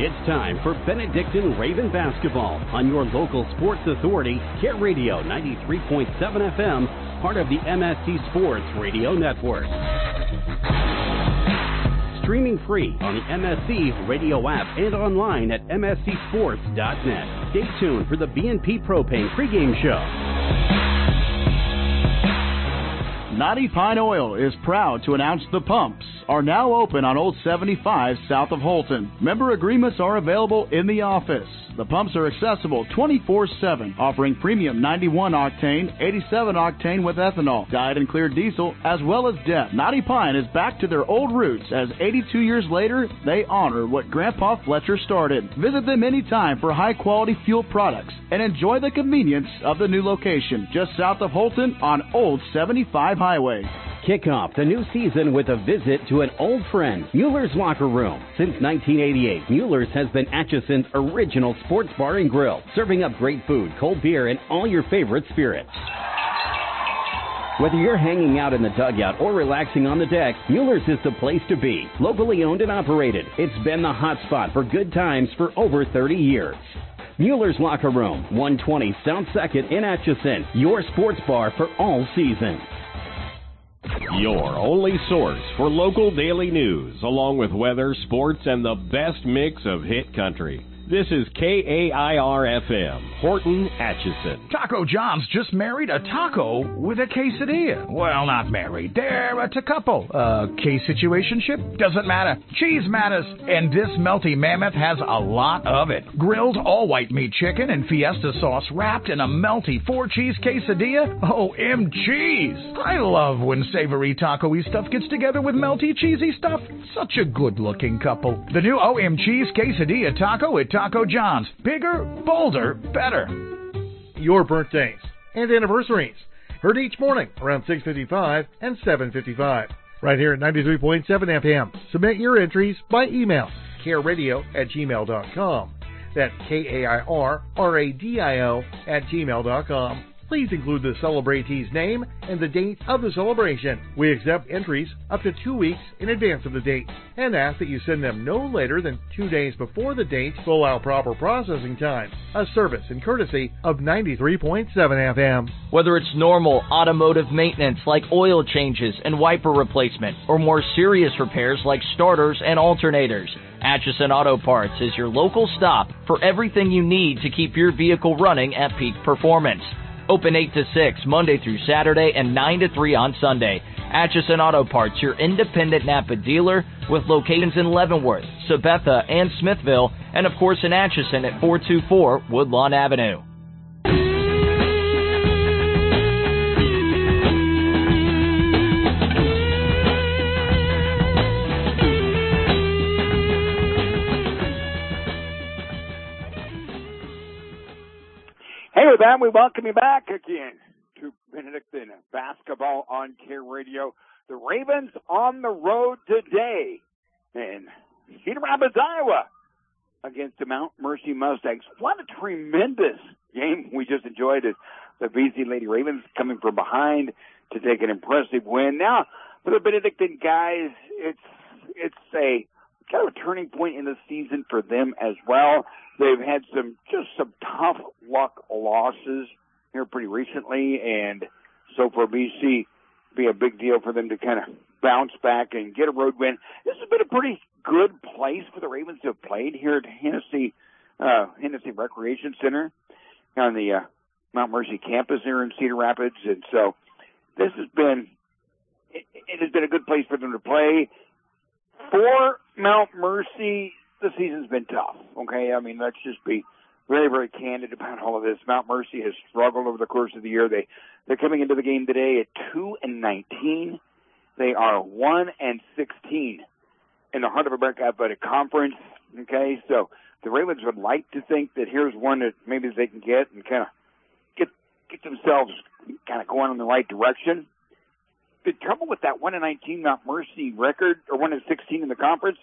It's time for Benedictine Raven basketball on your local sports authority, Care Radio 93.7 FM, part of the MSC Sports Radio Network. Streaming free on the MSC radio app and online at mscsports.net. Stay tuned for the BNP Propane pregame show. Knotty Pine Oil is proud to announce the pumps are now open on Old 75 south of Holton. Member agreements are available in the office. The pumps are accessible 24/7, offering premium 91 octane, 87 octane with ethanol, dyed and clear diesel, as well as DEF. Knotty Pine is back to their old roots as 82 years later, they honor what Grandpa Fletcher started. Visit them anytime for high-quality fuel products and enjoy the convenience of the new location just south of Holton on Old 75 Highway. Kick off the new season with a visit to an old friend, Mueller's Locker Room. Since 1988, Mueller's has been Atchison's original sports bar and grill, serving up great food, cold beer, and all your favorite spirits. Whether you're hanging out in the dugout or relaxing on the deck, Mueller's is the place to be. Locally owned and operated, it's been the hot spot for good times for over 30 years. Mueller's Locker Room, 120 South 2nd in Atchison, your sports bar for all seasons. Your only source for local daily news, along with weather, sports, and the best mix of hit country. This is KAIR-FM, Horton, Atchison. Taco John's just married a taco with a quesadilla. Well, not married. They're a couple. Case situationship? Doesn't matter. Cheese matters. And this melty mammoth has a lot of it. Grilled all-white meat chicken and fiesta sauce wrapped in a melty 4-cheese quesadilla. OMGs! I love when savory taco-y stuff gets together with melty cheesy stuff. Such a good-looking couple. The new OMGs quesadilla taco at Taco John's. Bigger, bolder, better. Your birthdays and anniversaries. Heard each morning around 6:55 and 7:55. Right here at 93.7 FM. Submit your entries by email. careradio@gmail.com. That's KAIRRADIO@gmail.com. Please include the celebratee's name and the date of the celebration. We accept entries up to 2 weeks in advance of the date and ask that you send them no later than 2 days before the date to allow proper processing time. A service and courtesy of 93.7 FM. Whether it's normal automotive maintenance like oil changes and wiper replacement, or more serious repairs like starters and alternators, Atchison Auto Parts is your local stop for everything you need to keep your vehicle running at peak performance. Open 8 to 6 Monday through Saturday and 9 to 3 on Sunday. Atchison Auto Parts, your independent Napa dealer with locations in Leavenworth, Sabetha, and Smithville, and of course in Atchison at 424 Woodlawn Avenue. Hey, with that, we welcome you back again to Benedictine Basketball on Care Radio. The Ravens on the road today in Cedar Rapids, Iowa, against the Mount Mercy Mustangs. What a tremendous game we just enjoyed as the BC Lady Ravens coming from behind to take an impressive win. Now, for the Benedictine guys, it's a kind of a turning point in the season for them as well. They've had some tough luck losses here pretty recently, and so for BC, be a big deal for them to kind of bounce back and get a road win. This has been a pretty good place for the Ravens to have played here at Hennessy Recreation Center on the Mount Mercy campus here in Cedar Rapids, and so this has been a good place for them to play. For Mount Mercy, the season's been tough, okay? I mean, let's just be very, very candid about all of this. Mount Mercy has struggled over the course of the year. They're coming into the game today at 2-19. They are 1-16 in the Heart of America Athletic Conference, okay? So the Ravens would like to think that here's one that maybe they can get and kind of get themselves kind of going in the right direction. The trouble with that 1-19 Mount Mercy record, or 1-16 in the conference,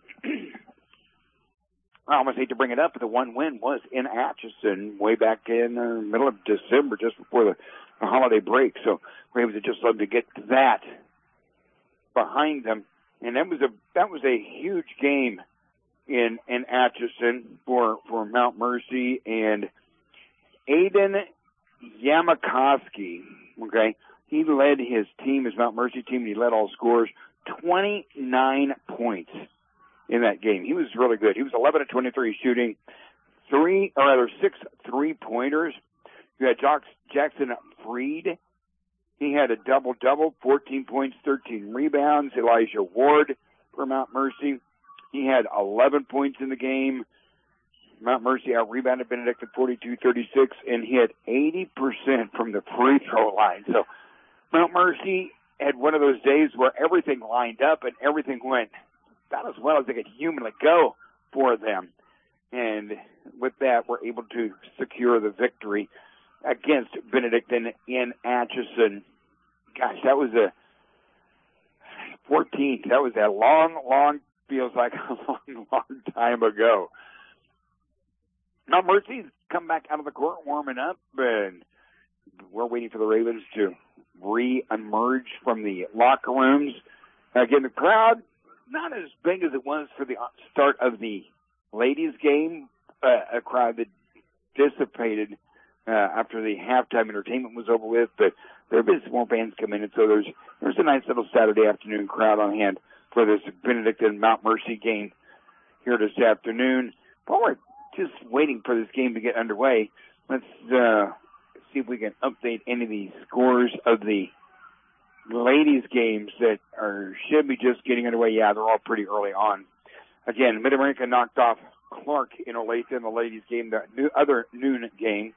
I almost hate to bring it up, but the one win was in Atchison way back in the middle of December, just before the holiday break. So Ravens would just love to get that behind them. And that was a huge game in Atchison for Mount Mercy, and Aiden Yamakowski, okay, he led his team, his Mount Mercy team, and he led all scorers, 29 points in that game. He was really good. He was 11 of 23 shooting, 6 3-pointers. You had Jackson Freed. He had a double-double, 14 points, 13 rebounds. Elijah Ward for Mount Mercy. He had 11 points in the game. Mount Mercy out-rebounded Benedictine 42-36, and he had 80% from the free throw line. So Mount Mercy had one of those days where everything lined up and everything went about as well as it could humanly go for them. And with that, we're able to secure the victory against Benedictine in Atchison. Gosh, that was a 14th. That was a long, feels like a long time ago. Mount Mercy's come back out of the court warming up, and we're waiting for the Ravens to re-emerge from the locker rooms. Again, the crowd, not as big as it was for the start of the ladies' game, a crowd that dissipated after the halftime entertainment was over with, but there have been some more bands come in, and so there's a nice little Saturday afternoon crowd on hand for this Benedictine Mount Mercy game here this afternoon. While we're just waiting for this game to get underway, let's see if we can update any of the scores of the ladies' games that should be just getting underway. Yeah, they're all pretty early on. Again, Mid-America knocked off Clark in Olathe in the ladies' game, the other noon game.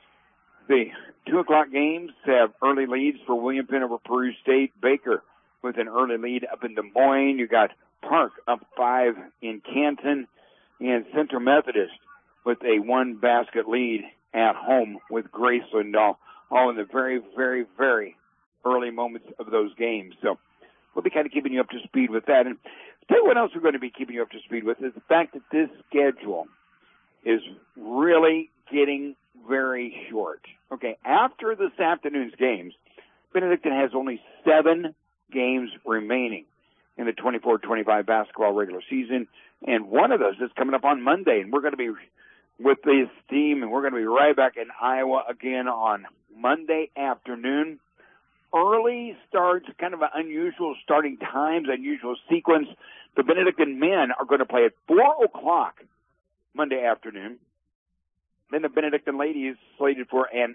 The 2 o'clock games have early leads for William Penn over Peru State. Baker with an early lead up in Des Moines. You got Park up 5 in Canton, and Central Methodist with a 1-basket lead at home with Graceland, all in the very, very, very early moments of those games. So we'll be kind of keeping you up to speed with that. And tell you what else we're going to be keeping you up to speed with is the fact that this schedule is really getting very short. Okay, after this afternoon's games, Benedictine has only 7 games remaining in the 24-25 basketball regular season, and one of those is coming up on Monday, and we're going to be with this team, and we're going to be right back in Iowa again on Monday afternoon. Early starts, kind of an unusual starting times, unusual sequence. The Benedictine men are going to play at 4 o'clock Monday afternoon. Then the Benedictine ladies slated for an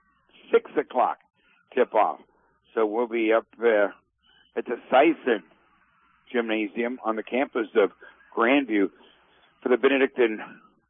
6 o'clock tip-off. So we'll be up at the Sison Gymnasium on the campus of Grandview. For the Benedictine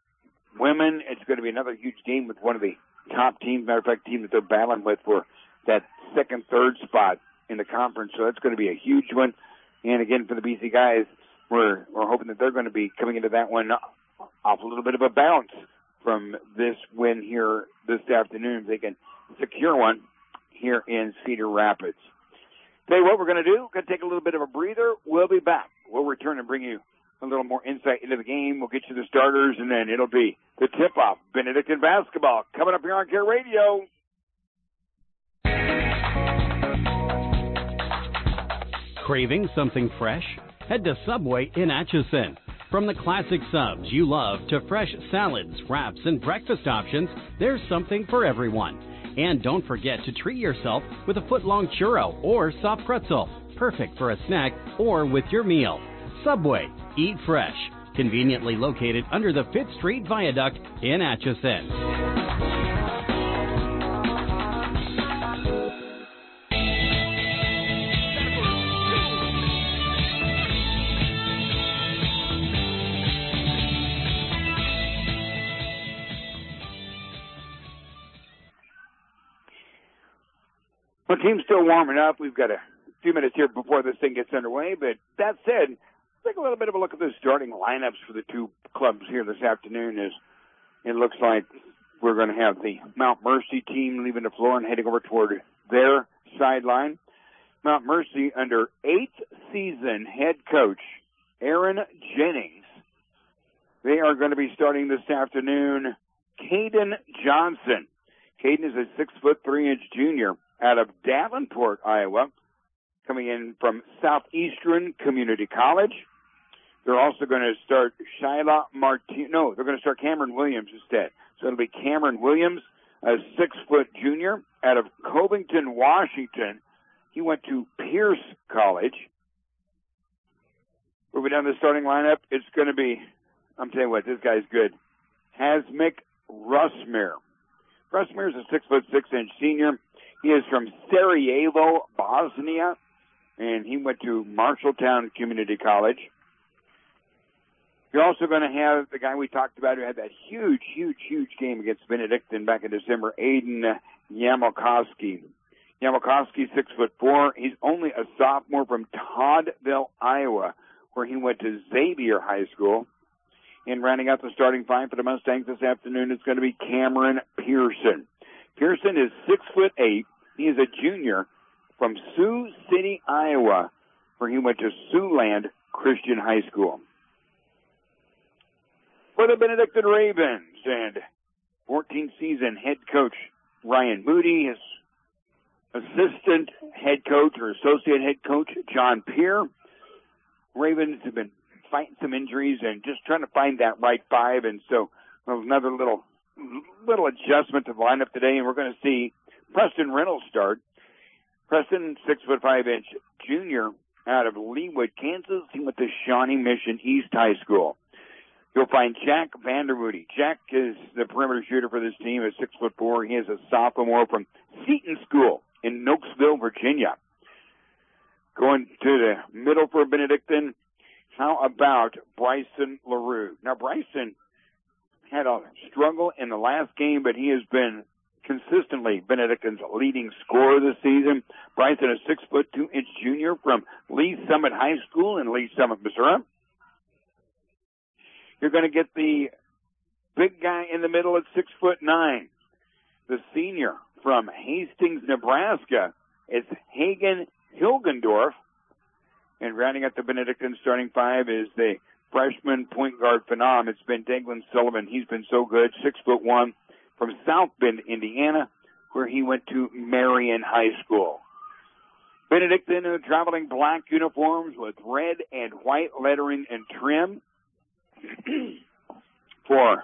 women, it's going to be another huge game with one of the top teams, matter of fact, team that they're battling with for that second, third spot in the conference. So that's going to be a huge one. And again, for the BC guys, we're hoping that they're going to be coming into that one off a little bit of a bounce from this win here this afternoon. They can secure one here in Cedar Rapids. Tell you what we're going to do. We're going to take a little bit of a breather. We'll be back. We'll return and bring you a little more insight into the game. We'll get you the starters, and then it'll be the tip-off. Benedictine basketball coming up here on Care Radio. Craving something fresh? Head to Subway in Atchison. From the classic subs you love to fresh salads, wraps, and breakfast options, there's something for everyone. And don't forget to treat yourself with a foot-long churro or soft pretzel, perfect for a snack or with your meal. Subway, eat fresh. Conveniently located under the 5th Street Viaduct in Atchison. The team's still warming up. We've got a few minutes here before this thing gets underway. But that said, let's take a little bit of a look at the starting lineups for the two clubs here this afternoon. As it looks like we're going to have the Mount Mercy team leaving the floor and heading over toward their sideline. Mount Mercy under 8th season head coach Aaron Jennings. They are going to be starting this afternoon Caden Johnson. Caden is a 6'3" junior out of Davenport, Iowa, coming in from Southeastern Community College. They're also going to start Shyla Martin. No, they're going to start Cameron Williams instead. So it'll be Cameron Williams, a 6-foot junior out of Covington, Washington. He went to Pierce College. Moving down the starting lineup, it's going to be, I'm telling you what, this guy's good. Hasmik Rusmir. Rusmir is a 6'6" senior. He is from Sarajevo, Bosnia, and he went to Marshalltown Community College. You're also going to have the guy we talked about who had that huge game against Benedictine back in December, Aiden Yamakowski. Yamakowski, 6'4". He's only a sophomore from Toddville, Iowa, where he went to Xavier High School. And rounding out the starting five for the Mustangs this afternoon, it's going to be Cameron Pearson. Pearson is 6'8". He is a junior from Sioux City, Iowa, where he went to Siouxland Christian High School. For the Benedictine Ravens and 14th season head coach Ryan Moody, his assistant head coach or associate head coach John Peer. Ravens have been fighting some injuries and just trying to find that right five, and so another little adjustment to the lineup today, and we're going to see Preston Reynolds start. Preston, 6'5" junior out of Leawood, Kansas. He went to Shawnee Mission East High School. You'll find Jack Vanderwoody. Jack is the perimeter shooter for this team at 6'4". He is a sophomore from Seton School in Nokesville, Virginia. Going to the middle for Benedictine, how about Bryson LaRue? Now, Bryson had a struggle in the last game, but he has been consistently Benedictine's leading scorer this season. Bryson, a 6'2" junior from Lee Summit High School in Lee Summit, Missouri. You're going to get the big guy in the middle at 6'9". The senior from Hastings, Nebraska. It's Hagen Hilgendorf. And rounding out the Benedictine starting five is the freshman point guard phenom. It's been Daglin Sullivan. He's been so good, 6'1", from South Bend, Indiana, where he went to Marion High School. Benedictine traveling black uniforms with red and white lettering and trim. For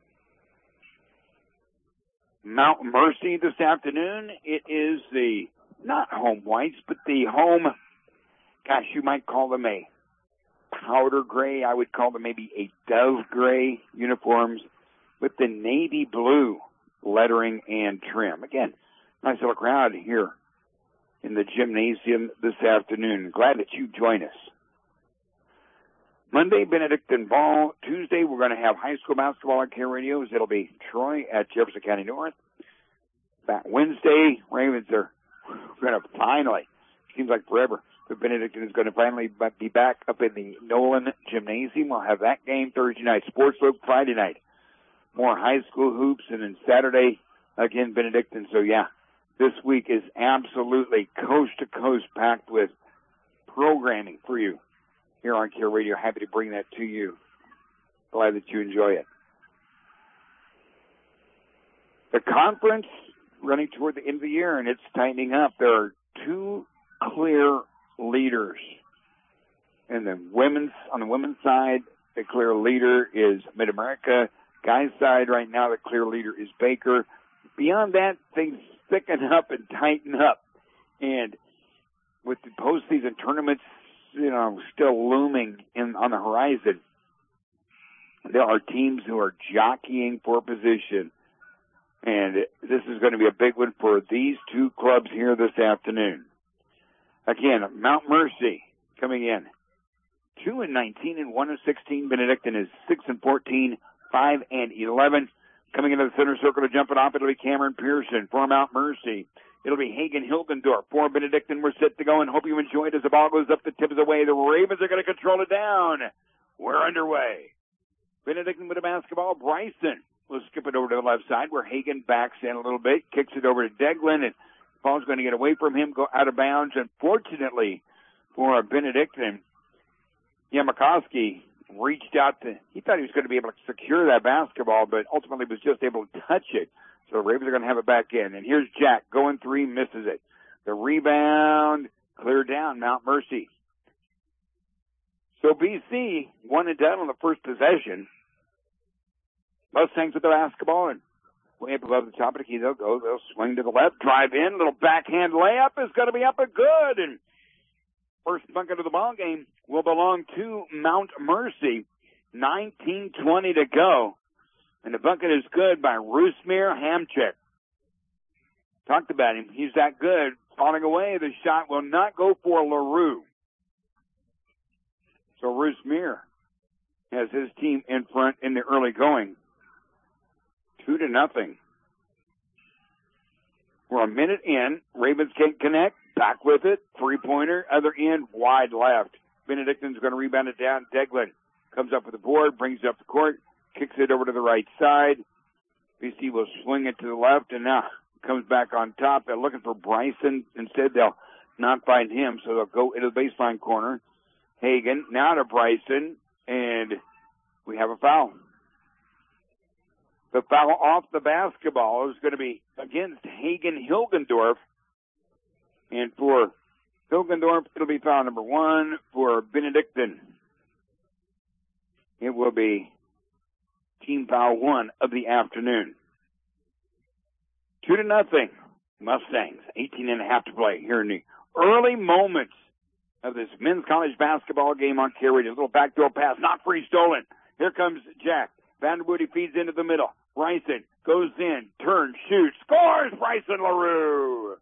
Mount Mercy this afternoon, it is the, not home whites, but the home, gosh, you might call them a powder gray. I would call them maybe a dove gray uniforms with the navy blue lettering and trim. Again, nice little crowd here in the gymnasium this afternoon. Glad that you join us. Monday, Benedictine ball. Tuesday, we're going to have high school basketball on Care Radios. It'll be Troy at Jefferson County North. That Wednesday, Ravens are going to finally, seems like forever, but Benedictine is going to finally be back up in the Nolan Gymnasium. We'll have that game Thursday night. Sports Book Friday night. More high school hoops, and then Saturday, again, Benedictine. So, yeah, this week is absolutely coast-to-coast packed with programming for you. Here on Care Radio, happy to bring that to you. Glad that you enjoy it. The conference running toward the end of the year, and it's tightening up. There are two clear leaders. And on the women's side, the clear leader is Mid-America. Guys' side right now, the clear leader is Baker. Beyond that, things thicken up and tighten up. And with the postseason tournaments, still looming on the horizon, there are teams who are jockeying for position. And this is going to be a big one for these two clubs here this afternoon. Again, Mount Mercy coming in 2-19 and 1-16. Benedictine is 6-14, 5-11. Coming into the center circle to jump it off, it'll be Cameron Pearson for Mount Mercy. It'll be Hagen Hilgendorf for Benedictine. We're set to go and hope you enjoyed as the ball goes up the tip of the way. The Ravens are going to control it down. We're underway. Benedictine with a basketball. Bryson will skip it over to the left side where Hagen backs in a little bit, kicks it over to Deglin, and the ball's going to get away from him, go out of bounds. Unfortunately for Benedictine, Yamakowski reached out he thought he was going to be able to secure that basketball, but ultimately was just able to touch it. So the Ravens are going to have it back in. And here's Jack going three, misses it. The rebound cleared down, Mount Mercy. So BC won and done on the first possession. Mustangs with the basketball and way up above the top of the key. They'll swing to the left, drive in, little backhand layup is going to be up and good. And first bucket of the ball game will belong to Mount Mercy. 19:20 to go. And the bucket is good by Rusmir Hamchik. Talked about him. He's that good. Falling away, the shot will not go for LaRue. So Rusmir has his team in front in the early going. 2-0. We're a minute in. Ravens can't connect. Back with it. Three-pointer. Other end. Wide left. Benedictine's going to rebound it down. Deglin comes up with the board. Brings it up the court. Kicks it over to the right side. BC will swing it to the left. And now comes back on top. They're looking for Bryson. Instead, they'll not find him. So they'll go into the baseline corner. Hagan. Now to Bryson. And we have a foul. The foul off the basketball is going to be against Hagen Hilgendorf. And for Hilgendorf, it'll be foul number 1. For Benedictine, it will be team foul 1 of the afternoon. 2-0. Mustangs, 18.5 to play here in the early moments of this men's college basketball game on K-Radio. A little backdoor pass, not free, stolen. Here comes Jack. Vanderwoody feeds into the middle. Bryson goes in, turns, shoots, scores! Bryson LaRue!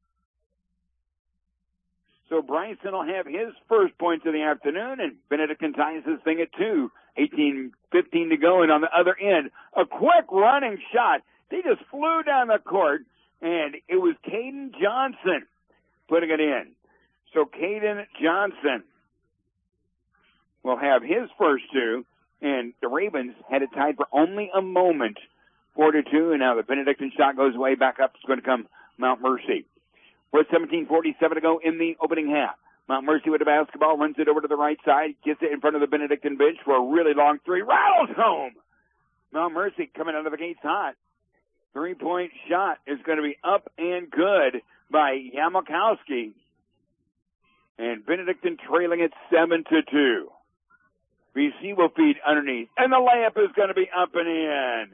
So Bryson will have his first points of the afternoon, and Benedictine ties this thing at 2. 18:15 to go, and on the other end, a quick running shot. They just flew down the court, and it was Caden Johnson putting it in. So Caden Johnson will have his first 2, and the Ravens had it tied for only a moment, 4-2, and now the Benedictine shot goes way back up. It's going to come Mount Mercy. We're at 17:47 to go in the opening half. Mount Mercy with the basketball, runs it over to the right side, gets it in front of the Benedictine bench for a really long 3, rattles home. Mount Mercy coming out of the gates hot. 3-point shot is going to be up and good by Yamakowski. And Benedictine trailing it 7-2. BC will feed underneath, and the layup is going to be up and in.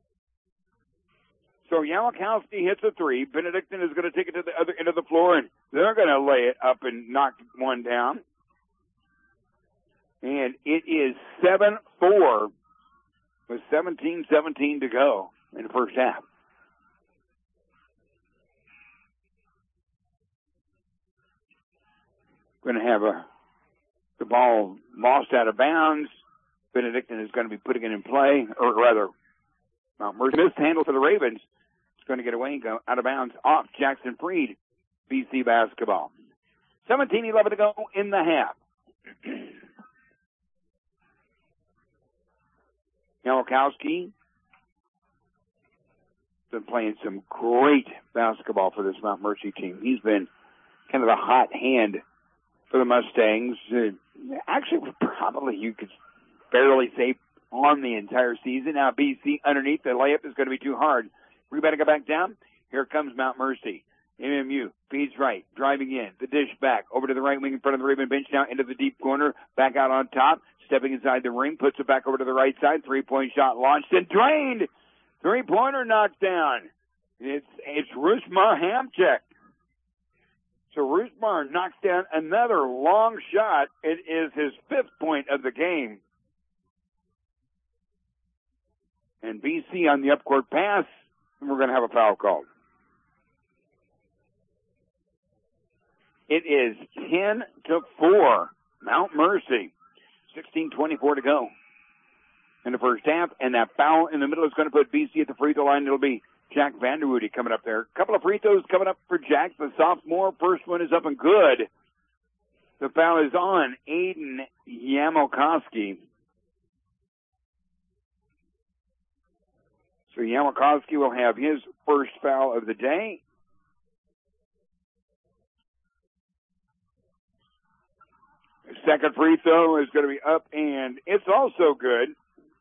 So Yamakowski hits a 3. Benedictine is going to take it to the other end of the floor, and they're going to lay it up and knock one down. And it is 7-4 with 17:17 to go in the first half. Going to have the ball lost out of bounds. Benedictine is going to be putting it in play, or rather, Mount Mercy mishandled for the Ravens. It's going to get away and go out of bounds off Jackson Freed, BC basketball. 17:11 to go in the half. Yamakowski been playing some great basketball for this Mount Mercy team. He's been kind of the hot hand for the Mustangs. Actually, probably you could fairly say on the entire season. Now BC underneath, the layup is going to be too hard. Rebound to go back down. Here comes Mount Mercy. MMU feeds right, driving in, the dish back, over to the right wing in front of the Raven bench now, into the deep corner, back out on top, stepping inside the ring, puts it back over to the right side, 3-point shot launched and drained. 3-pointer knocked down. It's Rusmar Hamchik. So Rusmar knocks down another long shot. It is his 5th point of the game. And BC on the upcourt pass, and we're going to have a foul called. It is 10-4, Mount Mercy. 16:24 to go in the first half, and that foul in the middle is going to put BC at the free throw line. It'll be Jack Vanderwoody coming up there. A couple of free throws coming up for Jack, the sophomore. First one is up and good. The foul is on Aiden Yamakowski. So Yamakowski will have his first foul of the day. Second free throw is going to be up, and it's also good.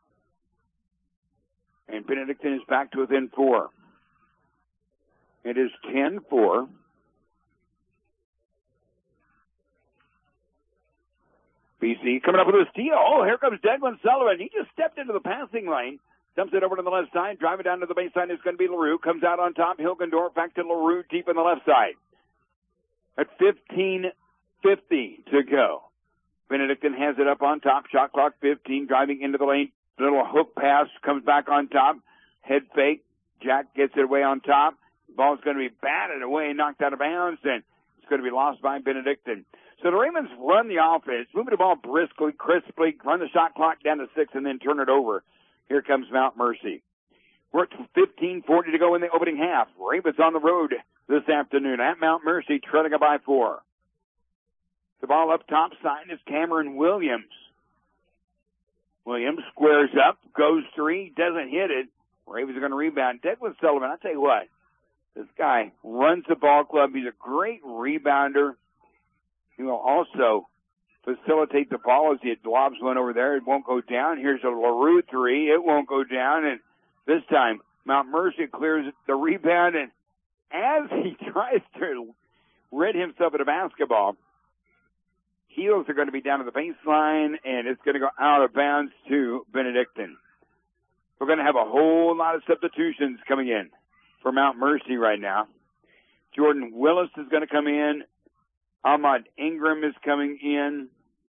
And Benedictine is back to within 4. It is 10-4. BC coming up with a steal. Oh, here comes Declan Sullivan. He just stepped into the passing lane. Dumps it over to the left side. Driving down to the baseline is going to be LaRue. Comes out on top. Hilgendorf back to LaRue deep on the left side. At 15:50 to go. Benedictine has it up on top. Shot clock 15. Driving into the lane. Little hook pass. Comes back on top. Head fake. Jack gets it away on top. Ball's going to be batted away, knocked out of bounds, and it's going to be lost by Benedictine. So the Ravens run the offense, moving the ball briskly, crisply, run the shot clock down to 6, and then turn it over. Here comes Mount Mercy. We're at 15:40 to go in the opening half. Ravens on the road this afternoon at Mount Mercy, trailing it by 4. The ball up top side is Cameron Williams. Williams squares up, goes 3, doesn't hit it. Ravens are going to rebound. Declan Sullivan, I'll tell you what, this guy runs the ball club. He's a great rebounder. He will also facilitate the ball as he lobs one over there. It won't go down. Here's a LaRue 3. It won't go down. And this time, Mount Mercy clears the rebound. And as he tries to rid himself of the basketball, heels are going to be down to the baseline, and it's going to go out of bounds to Benedictine. We're going to have a whole lot of substitutions coming in for Mount Mercy right now. Jordan Willis is going to come in. Ahmad Ingram is coming in.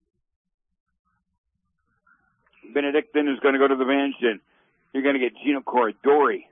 Benedictine is going to go to the bench, and you're going to get Gino Corridori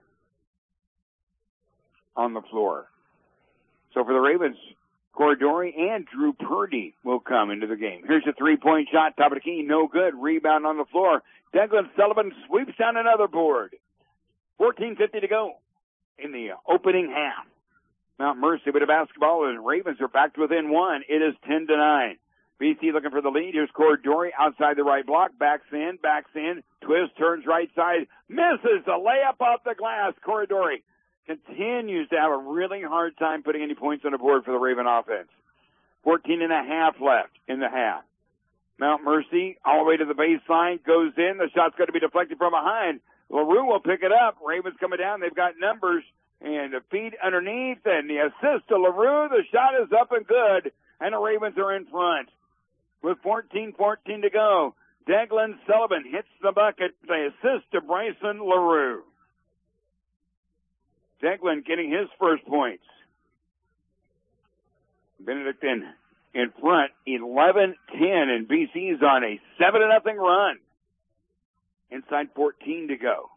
on the floor. So for the Ravens, Corridori and Drew Purdy will come into the game. Here's a three-point shot, top of the key, no good. Rebound on the floor. Declan Sullivan sweeps down another board. 14:50 to go in the opening half. Mount Mercy with a basketball, and Ravens are back to within 1. It is 10-9. BC looking for the lead. Here's Corridori outside the right block. Backs in. Twist, turns right side. Misses the layup off the glass. Corridori continues to have a really hard time putting any points on the board for the Raven offense. 14.5 left in the half. Mount Mercy all the way to the baseline. Goes in. The shot's going to be deflected from behind. LaRue will pick it up. Ravens coming down. They've got numbers. And the feed underneath. And the assist to LaRue. The shot is up and good. And the Ravens are in front. With 14:14 to go, Declan Sullivan hits the bucket. The assist to Bryson LaRue. Declan getting his first points. Benedictine in front, 11-10, and BC's on a 7-0 run. Inside 14 to go.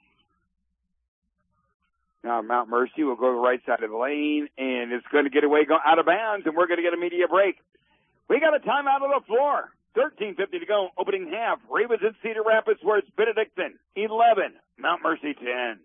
Now Mount Mercy will go to the right side of the lane, and it's going to get away, go out of bounds, and we're going to get a media break. We got a timeout on the floor. 13:50 to go, opening half. Ravens in Cedar Rapids, where it's Benedictine 11, Mount Mercy 10.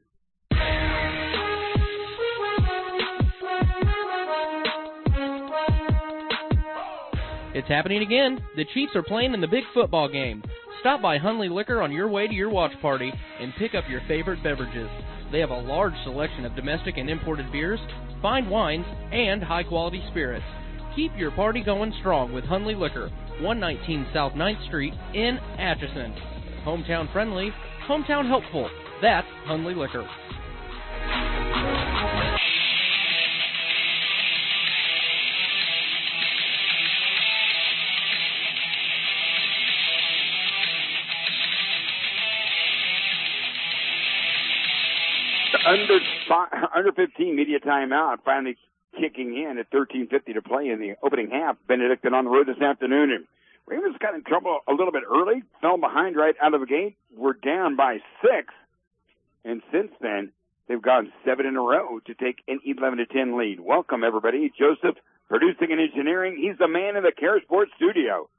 It's happening again. The Chiefs are playing in the big football game. Stop by Hunley Liquor on your way to your watch party and pick up your favorite beverages. They have a large selection of domestic and imported beers, fine wines, and high-quality spirits. Keep your party going strong with Hunley Liquor, 119 South 9th Street in Atchison. Hometown friendly, hometown helpful. That's Hunley Liquor. Under 15 media timeout finally kicking in at 13:50 to play in the opening half. Benedictine on the road this afternoon, and Ravens got in trouble a little bit early, fell behind right out of the gate. We're down by 6, and since then they've gone 7 in a row to take an 11-10 lead. Welcome everybody, Joseph, producing and engineering. He's the man in the Care Sports studio.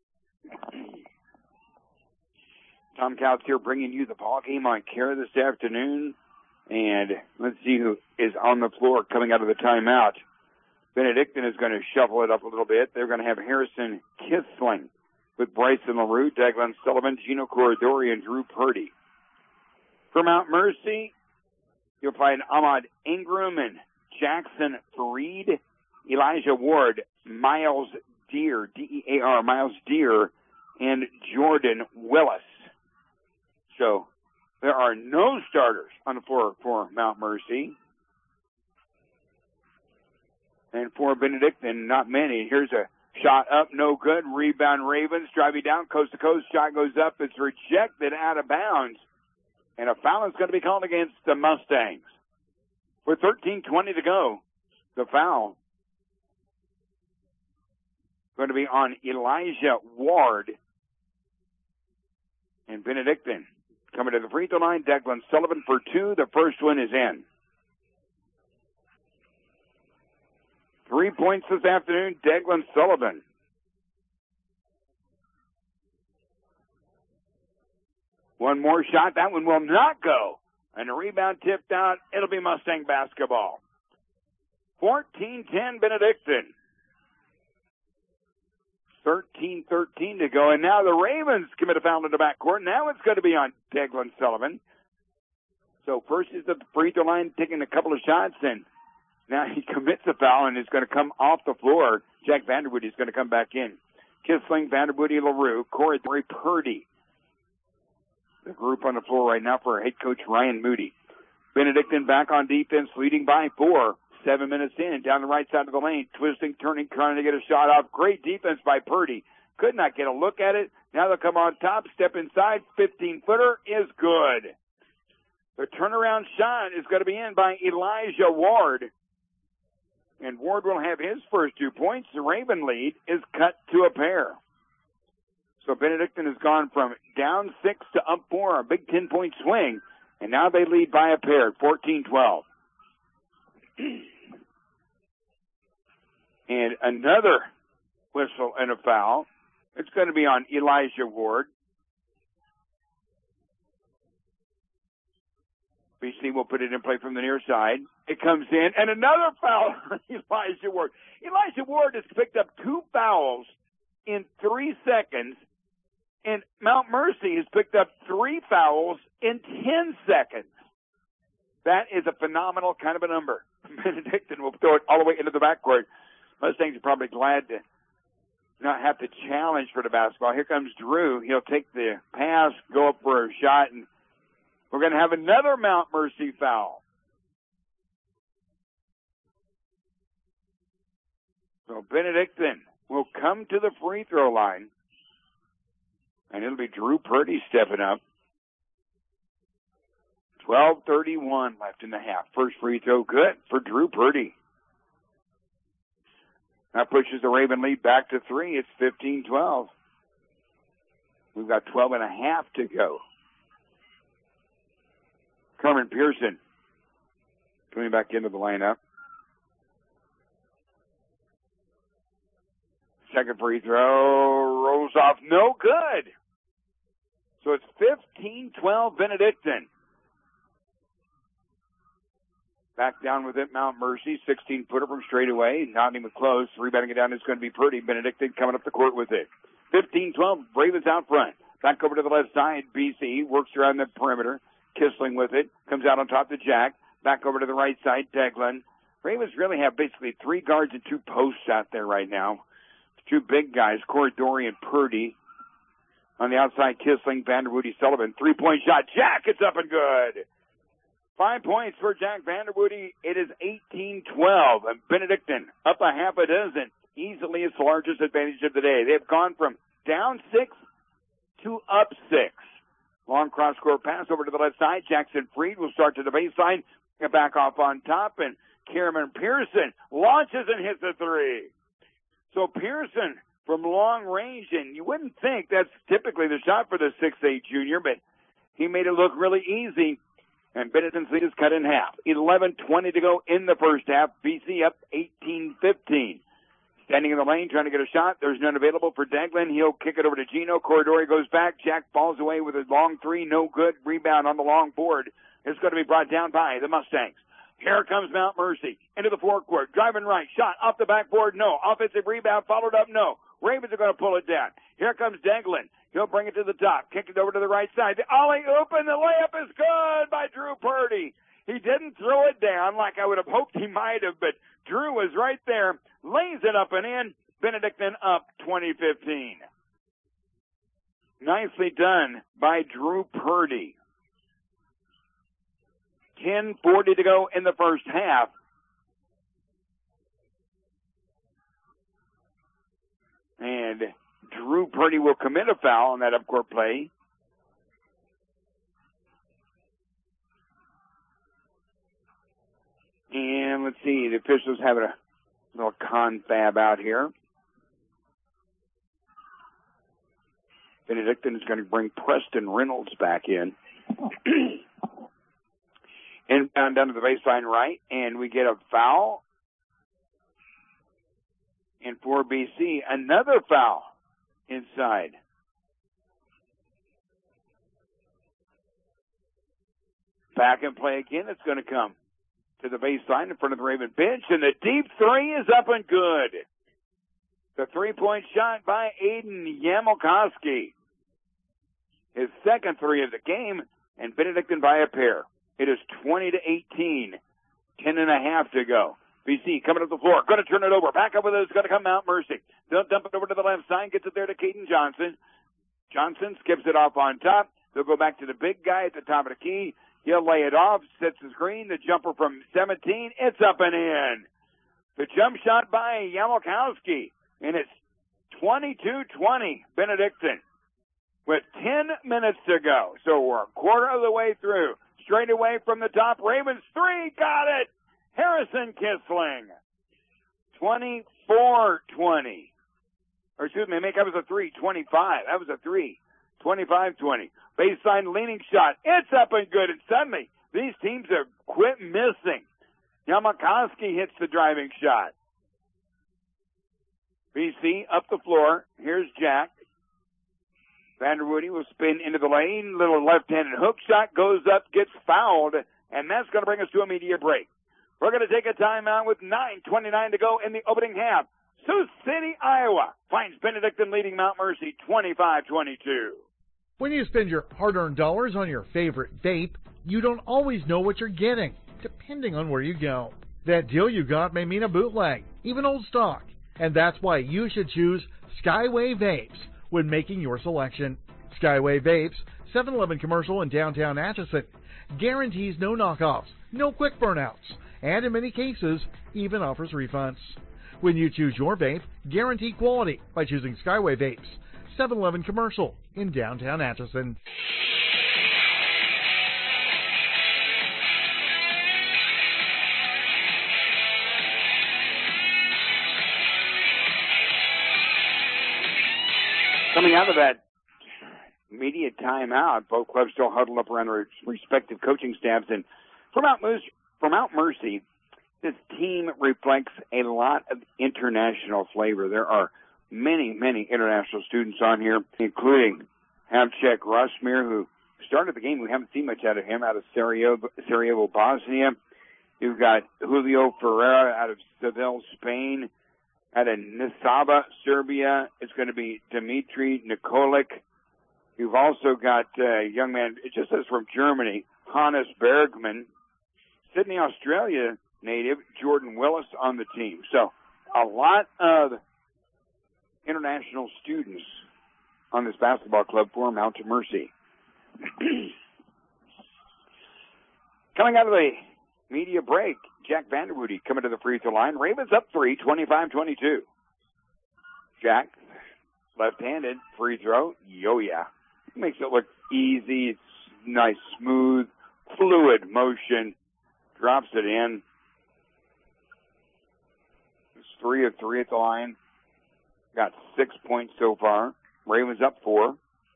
Tom Couch here, bringing you the ball game on Care this afternoon. And let's see who is on the floor coming out of the timeout. Benedictine is going to shuffle it up a little bit. They're going to have Harrison Kissling with Bryson LaRue, Declan Sullivan, Gino Corridori, and Drew Purdy. For Mount Mercy, you'll find Ahmad Ingram and Jackson Fareed, Elijah Ward, Miles Deere, D-E-A-R, Miles Deere, and Jordan Willis. So there are no starters on the floor for Mount Mercy. And for Benedictine, not many. Here's a Shot up, no good. Rebound, Ravens. Driving down, coast to coast. Shot goes up. It's rejected out of bounds. And a foul is going to be called against the Mustangs. With 13:20 to go, the foul going to be on Elijah Ward. And Benedictine coming to the free throw line. Declan Sullivan for 2. The first one is in. 3 points this afternoon, Declan Sullivan. One more shot. That one will not go. And a rebound tipped out. It'll be Mustang basketball. 14-10 Benedictine. 13-13 to go. And now the Ravens commit a foul in the backcourt. Now it's going to be on Declan Sullivan. So first is at the free throw line, taking a couple of shots, and now he commits a foul and is going to come off the floor. Jack Vanderwoody is going to come back in. Kissling, Vanderwoody, LaRue, Corey Purdy. The group on the floor right now for head coach Ryan Moody. Benedictine back on defense, leading by 4. 7 minutes in, down the right side of the lane, twisting, turning, trying to get a shot off. Great defense by Purdy. Could not get a look at it. Now they'll come on top, step inside, 15-footer is good. The turnaround shot is going to be in by Elijah Ward. And Ward will have his first 2 points. The Raven lead is cut to a pair. So Benedictine has gone from down 6 to up 4, a big 10-point swing. And now they lead by a pair, 14-12. And another whistle and a foul. It's going to be on Elijah Ward. BC will put it in play from the near side. It comes in, and another foul on Elijah Ward. Elijah Ward has picked up 2 fouls in 3 seconds, and Mount Mercy has picked up 3 fouls in 10 seconds. That is a phenomenal kind of a number. Benedictine will throw it all the way into the backcourt. Mustangs are probably glad to not have to challenge for the basketball. Here comes Drew. He'll take the pass, go up for a shot, and we're going to have another Mount Mercy foul. So Benedictine will come to the free throw line, and it'll be Drew Purdy stepping up. 12:31 left in the half. First free throw good for Drew Purdy. That pushes the Raven lead back to 3. It's 15-12. We've got 12 and a half to go. Carmen Pearson coming back into the lineup. Second free throw rolls off. No good. So it's 15-12 Benedictine. Back down with it, Mount Mercy, 16-footer from straight away. Not even close. Rebounding it down is going to be Purdy. Benedictine coming up the court with it. 15-12, Ravens out front. Back over to the left side, BC works around the perimeter. Kissling with it. Comes out on top to Jack. Back over to the right side, Declan. Ravens really have basically 3 guards and 2 posts out there right now. 2 big guys, Corey Dory and Purdy. On the outside, Kissling, Vanderwoody, Sullivan. 3-point shot. Jack, it's up and good. 5 points for Jack Vanderwoody. It is 18-12. And Benedictine up a half a dozen. Easily its largest advantage of the day. They've gone from down 6 to up 6. Long cross-court pass over to the left side. Jackson Freed will start to the baseline. Get back off on top. And Cameron Pearson launches and hits a 3. So Pearson from long range. And you wouldn't think that's typically the shot for the 6'8 junior, but he made it look really easy. And Benedictine's lead is cut in half. 11:20 to go in the first half. BC up 18-15. Standing in the lane, trying to get a shot. There's none available for Declan. He'll kick it over to Gino. Corridori goes back. Jack falls away with a long 3. No good. Rebound on the long board. It's going to be brought down by the Mustangs. Here comes Mount Mercy into the forecourt. Driving right. Shot off the backboard. No. Offensive rebound. Followed up. No. Ravens are going to pull it down. Here comes Declan. He'll bring it to the top. Kick it over to the right side. The alley-oop and the layup is good by Drew Purdy. He didn't throw it down like I would have hoped he might have, but Drew was right there. Lays it up and in. Benedictine up 20-15. Nicely done by Drew Purdy. 10:40 to go in the first half. And Drew Purdy will commit a foul on that up-court play. And let's see, the officials having a little confab out here. Benedictine is going to bring Preston Reynolds back in. Inbound down to the baseline right, and we get a foul. And for BC, another foul inside. Back and play again. It's going to come to the baseline in front of the Raven bench, and the deep three is up and good. The three-point shot by Aiden Yamelkowski. His second three of the game, and Benedictine by a pair. It is 20-18, 10.5 to go. BC coming up the floor, going to turn it over. Back up with it, it's going to come Mount Mercy. They'll dump it over to the left side, gets it there to Caden Johnson. Johnson skips it off on top. They'll go back to the big guy at the top of the key. He'll lay it off, sets the screen, the jumper from 17, it's up and in. The jump shot by Yamelkowski, and it's 22-20, Benedictine, with 10 minutes to go. So we're a quarter of the way through. Straight away from the top, Ravens three, got it! Harrison Kissling, 24-20. Or excuse me, that was a 3, 25. That was a 3, 25-20. Baseline leaning shot. It's up and good. And suddenly, these teams have quit missing. Yamelkowski hits the driving shot. BC up the floor. Here's Jack. Vanderwoody will spin into the lane. Little left-handed hook shot goes up, gets fouled, and that's going to bring us to a media break. We're going to take a timeout with 9:29 to go in the opening half. Sioux City, Iowa finds Benedictine leading Mount Mercy 25-22. When you spend your hard-earned dollars on your favorite vape, you don't always know what you're getting, depending on where you go. That deal you got may mean a bootleg, even old stock, and that's why you should choose Skyway Vapes when making your selection. Skyway Vapes, 7-Eleven commercial in downtown Atchison, guarantees no knockoffs, no quick burnouts, and in many cases, even offers refunds. When you choose your vape, guarantee quality by choosing Skyway Vapes, 7-Eleven commercial in downtown Atchison. Coming out of that media timeout, both clubs still huddled up around their respective coaching staffs. And for Mount Mercy, this team reflects a lot of international flavor. There are many, many international students on here, including Havcek Rosmir, who started the game. We haven't seen much out of him, out of Sarajevo, Bosnia. You've got Julio Ferreira out of Seville, Spain. Out of Nisaba, Serbia, it's going to be Dimitri Nikolic. You've also got a young man, it just says from Germany, Hannes Bergman. Sydney, Australia native, Jordan Willis on the team. So a lot of international students on this basketball club for Mount Mercy. Coming out of the media break, Jack Vanderwoody coming to the free throw line. Ravens up 3, 25-22. Jack, left-handed, free throw. Yeah. Makes it look easy. It's nice, smooth, fluid motion. Drops it in. It's 3 of 3 at the line. Got 6 points so far. Ravens up 4.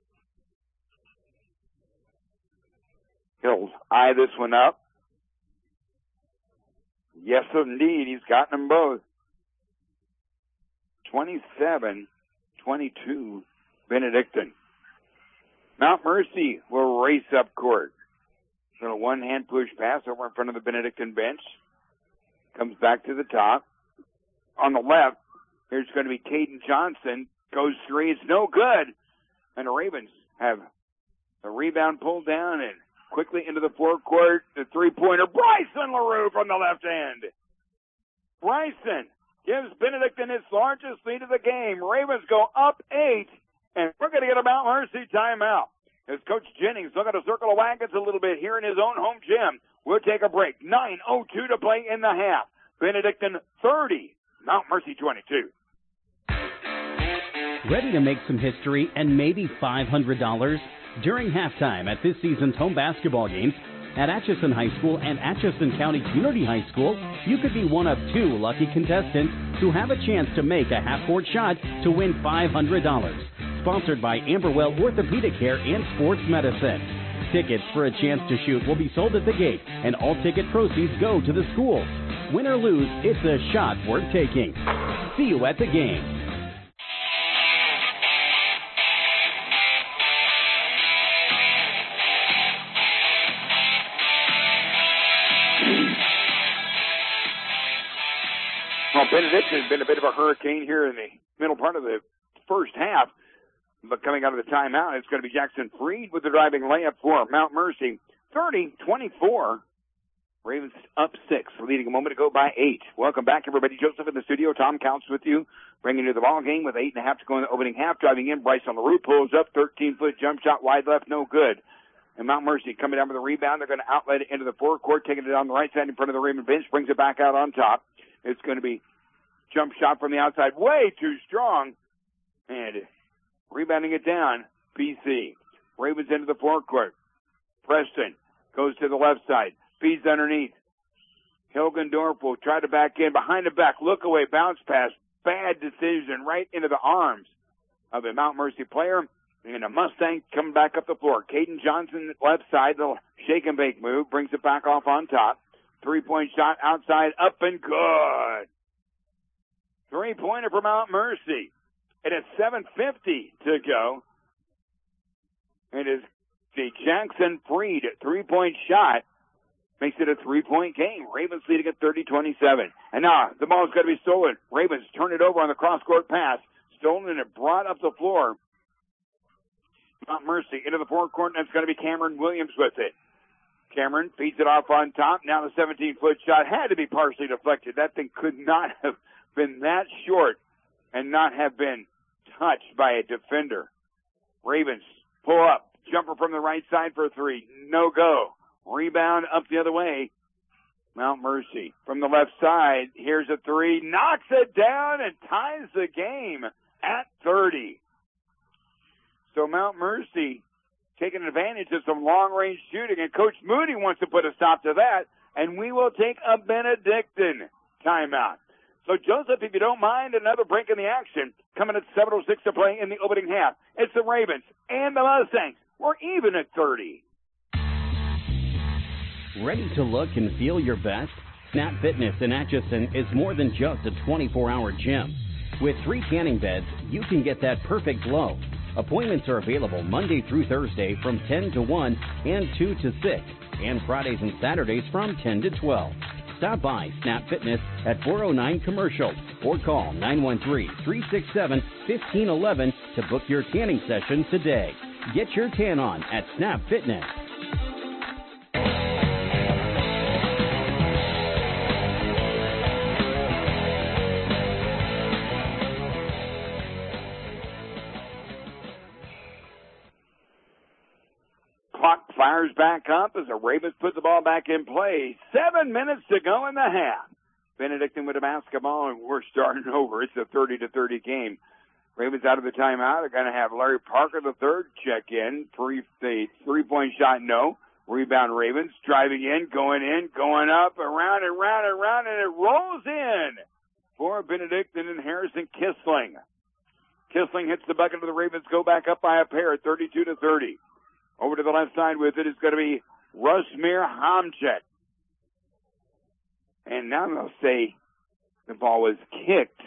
He'll eye this one up. Yes, indeed. He's gotten them both. 27-22, Benedictine. Mount Mercy will race up court. So a one-hand push pass over in front of the Benedictine bench. Comes back to the top. On the left, there's going to be Caden Johnson. Goes 3. It's no good. And the Ravens have the rebound pulled down and quickly into the forecourt. The three-pointer, Bryson LaRue from the left end. Bryson gives Benedictine its largest lead of the game. Ravens go up 8, and we're going to get a Mount Mercy timeout. As Coach Jennings looking to circle the wagons a little bit here in his own home gym. We'll take a break. 9:02 to play in the half. Benedictine 30, Mount Mercy 22. Ready to make some history and maybe $500? During halftime at this season's home basketball games at Atchison High School and Atchison County Community High School, you could be one of 2 lucky contestants who have a chance to make a half-court shot to win $500. Sponsored by Amberwell Orthopedic Care and Sports Medicine. Tickets for a chance to shoot will be sold at the gate, and all ticket proceeds go to the schools. Win or lose, it's a shot worth taking. See you at the game. Well, Benedict's been a bit of a hurricane here in the middle part of the first half. But coming out of the timeout, it's going to be Jackson Freed with the driving layup for Mount Mercy. 30-24. Ravens up 6, leading a moment ago by 8. Welcome back, everybody. Joseph in the studio. Tom Counts with you, bringing you the ball game with 8.5 to go in the opening half. Driving in, Bryson LaRue pulls up, 13-foot jump shot wide left, no good. And Mount Mercy coming down with a rebound. They're going to outlet it into the forecourt, taking it down the right side in front of the Raven bench, brings it back out on top. It's going to be jump shot from the outside, way too strong, and rebounding it down, BC. Ravens into the forecourt. Preston goes to the left side. Feeds underneath. Hilgendorf will try to back in. Behind the back, look away, bounce pass. Bad decision right into the arms of a Mount Mercy player. And a Mustang coming back up the floor. Caden Johnson, left side, the shake and bake move. Brings it back off on top. 3-point shot outside, up and good. 3-pointer for Mount Mercy. It is 7:50 to go. It is the Jackson Freed 3-point shot. Makes it a 3-point game. Ravens leading at 30-27. And now the ball is going to be stolen. Ravens turn it over on the cross-court pass. Stolen and brought up the floor. Mount Mercy into the forecourt, and it's going to be Cameron Williams with it. Cameron feeds it off on top. Now the 17-foot shot had to be partially deflected. That thing could not have been that short and not have been touched by a defender. Ravens pull up. Jumper from the right side for 3. No go. Rebound up the other way. Mount Mercy from the left side. Here's a 3. Knocks it down and ties the game at 30. So Mount Mercy taking advantage of some long-range shooting, and Coach Moody wants to put a stop to that, and we will take a Benedictine timeout. So, Joseph, if you don't mind, another break in the action. Coming at 7:06 to play in the opening half. It's the Ravens and the Mustangs. We're even at 30. Ready to look and feel your best? Snap Fitness in Atchison is more than just a 24-hour gym. With 3 tanning beds, you can get that perfect glow. Appointments are available Monday through Thursday from 10 to 1 and 2 to 6, and Fridays and Saturdays from 10 to 12. Stop by Snap Fitness at 409 Commercial or call 913-367-1511 to book your tanning session today. Get your tan on at Snap Fitness. Clock fires back up as the Ravens put the ball back in play. 7 minutes to go in the half. Benedictine with the basketball, and we're starting over. It's a 30-30 game. Ravens out of the timeout. They're going to have Larry Parker, the third, check in. The 3-point shot, no. Rebound Ravens, driving in, going up, around and round and round, and it rolls in for Benedictine and Harrison Kissling. Kissling hits the bucket of the Ravens, go back up by a pair, 32-30. Over to the left side with it is going to be Rusmir Hamchet. And now they'll say the ball was kicked.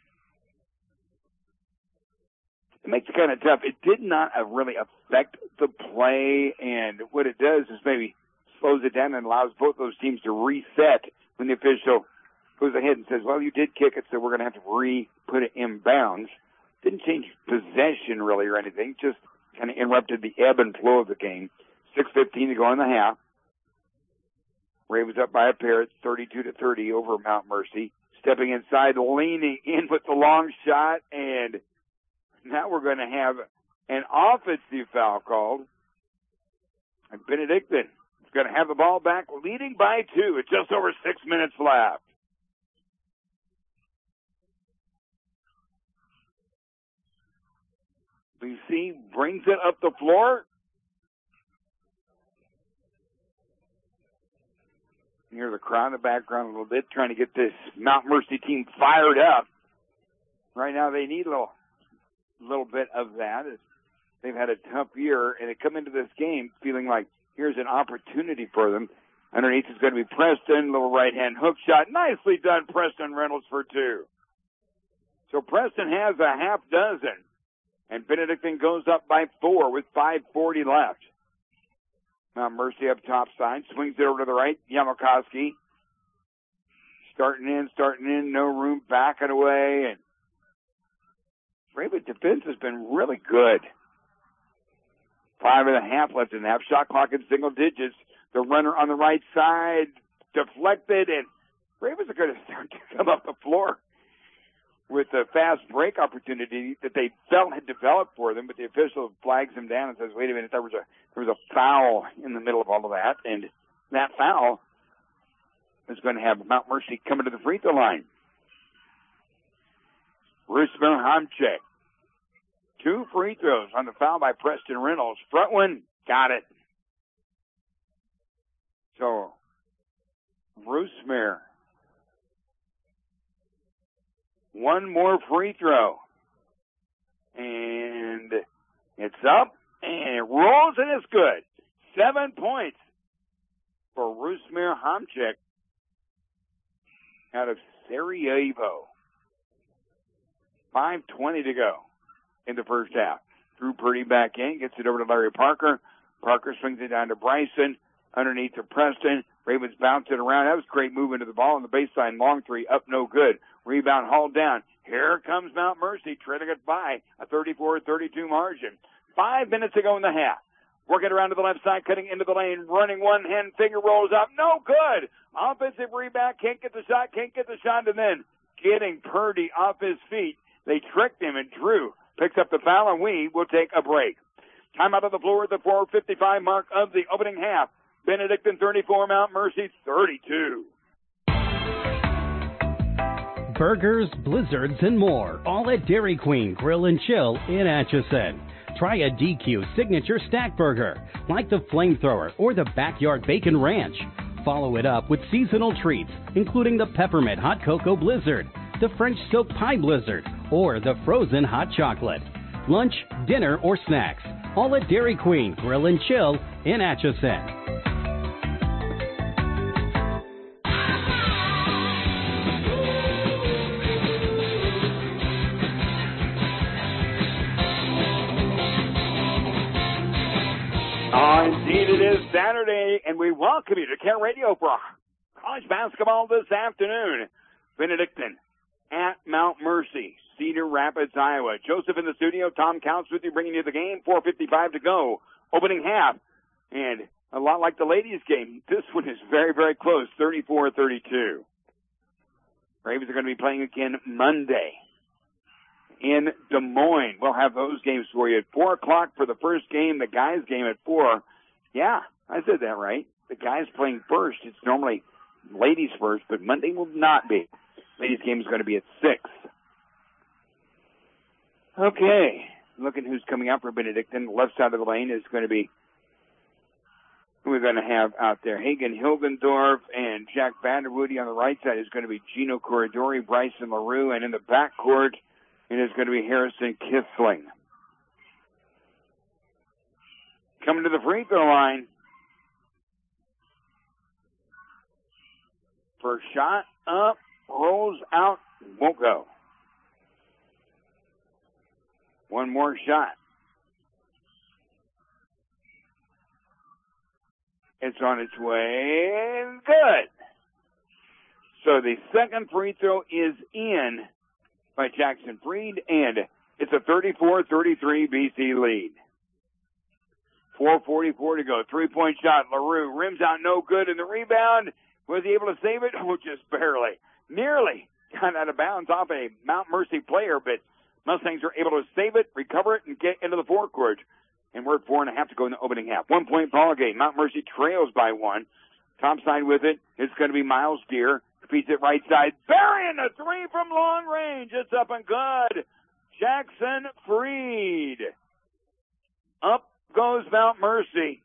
It makes it kind of tough. It did not really affect the play, and what it does is maybe slows it down and allows both those teams to reset when the official goes ahead and says, well, you did kick it, so we're going to have to put it in bounds. Didn't change possession really or anything, just kind of interrupted the ebb and flow of the game. 6:15 to go in the half. Ravens up by a pair. It's 32-30 over Mount Mercy. Stepping inside, leaning in with the long shot, and now we're going to have an offensive foul called. And Benedictine is going to have the ball back, leading by 2 with just over 6 minutes left. BC brings it up the floor. You hear the crowd in the background a little bit, trying to get this Mount Mercy team fired up. Right now they need a little bit of that. They've had a tough year, and they come into this game feeling like here's an opportunity for them. Underneath is going to be Preston, little right-hand hook shot. Nicely done, Preston Reynolds for two. So Preston has a half dozen, and Benedictine goes up by 4 with 5:40 left. Mount Mercy up top side, swings it over to the right. Yamakowski starting in, no room, backing away, and Raven defense has been really good. 5.5 left in the half. Shot clock in single digits. The runner on the right side deflected, and Ravens are going to start to come up the floor with a fast break opportunity that they felt had developed for them, but the official flags them down and says, wait a minute, there was a foul in the middle of all of that, and that foul is going to have Mount Mercy coming to the free throw line. Rusmir Hamchek. 2 free throws on the foul by Preston Reynolds. Front one, got it. So, Rusmir. 1 more free throw. And it's up, and it rolls, and it's good. 7 points for Rusmir Hamchek out of Sarajevo. 5:20 to go in the first half. Drew Purdy back in, gets it over to Larry Parker. Parker swings it down to Bryson. Underneath to Preston. Ravens bounce it around. That was great movement of the ball on the baseline. Long three, up no good. Rebound hauled down. Here comes Mount Mercy, trailing it by a 34-32 margin. 5 minutes to go in the half. Working around to the left side, cutting into the lane, running one hand, finger rolls up. No good. Offensive rebound, can't get the shot, and then getting Purdy off his feet. They tricked him, and Drew picks up the foul, and we will take a break. Time out on the floor at the 4:55 mark of the opening half. Benedictine 34, Mount Mercy 32. Burgers, blizzards, and more, all at Dairy Queen Grill and Chill in Atchison. Try a DQ signature stack burger, like the Flamethrower or the Backyard Bacon Ranch. Follow it up with seasonal treats, including the Peppermint Hot Cocoa Blizzard, the French Silk Pie Blizzard, or the Frozen Hot Chocolate. Lunch, dinner, or snacks, all at Dairy Queen Grill and Chill in Atchison. Indeed, it is Saturday, and we welcome you to Care Radio for college basketball this afternoon. Benedictine at Mount Mercy, Cedar Rapids, Iowa. Joseph in the studio, Tom Counts with you, bringing you the game. 4:55 to go, opening half. And a lot like the ladies' game, this one is very, very close, 34-32. Ravens are going to be playing again Monday in Des Moines. We'll have those games for you at 4 o'clock for the first game, the guys' game at 4. Yeah, I said that right. The guys playing first. It's normally ladies first, but Monday will not be. Ladies' game is going to be at 6. Okay, looking who's coming out for Benedictine. The left side of the lane is going to be who we're going to have out there. Hagen Hilgendorf and Jack Vanderwoody. On the right side is going to be Gino Corridori, Bryson LaRue, and in the backcourt it is going to be Harrison Kissling. Coming to the free throw line. First shot up, rolls out, won't go. One more shot. It's on its way, and good. So the second free throw is in by Jackson Freed, and it's a 34-33 BC lead. 4:44 to go. 3-point shot. LaRue rims out, no good, and the rebound, was he able to save it? Oh, just barely. Nearly got out of bounds off a Mount Mercy player, but Mustangs are able to save it, recover it, and get into the forecourt. And we're at 4.5 to go in the opening half. 1-point ball game. Mount Mercy trails by 1. Topside with it. It's going to be Miles Deere. Feeds it right side. Burying the 3 from long range. It's up and good. Jackson Freed Up goes Mount Mercy,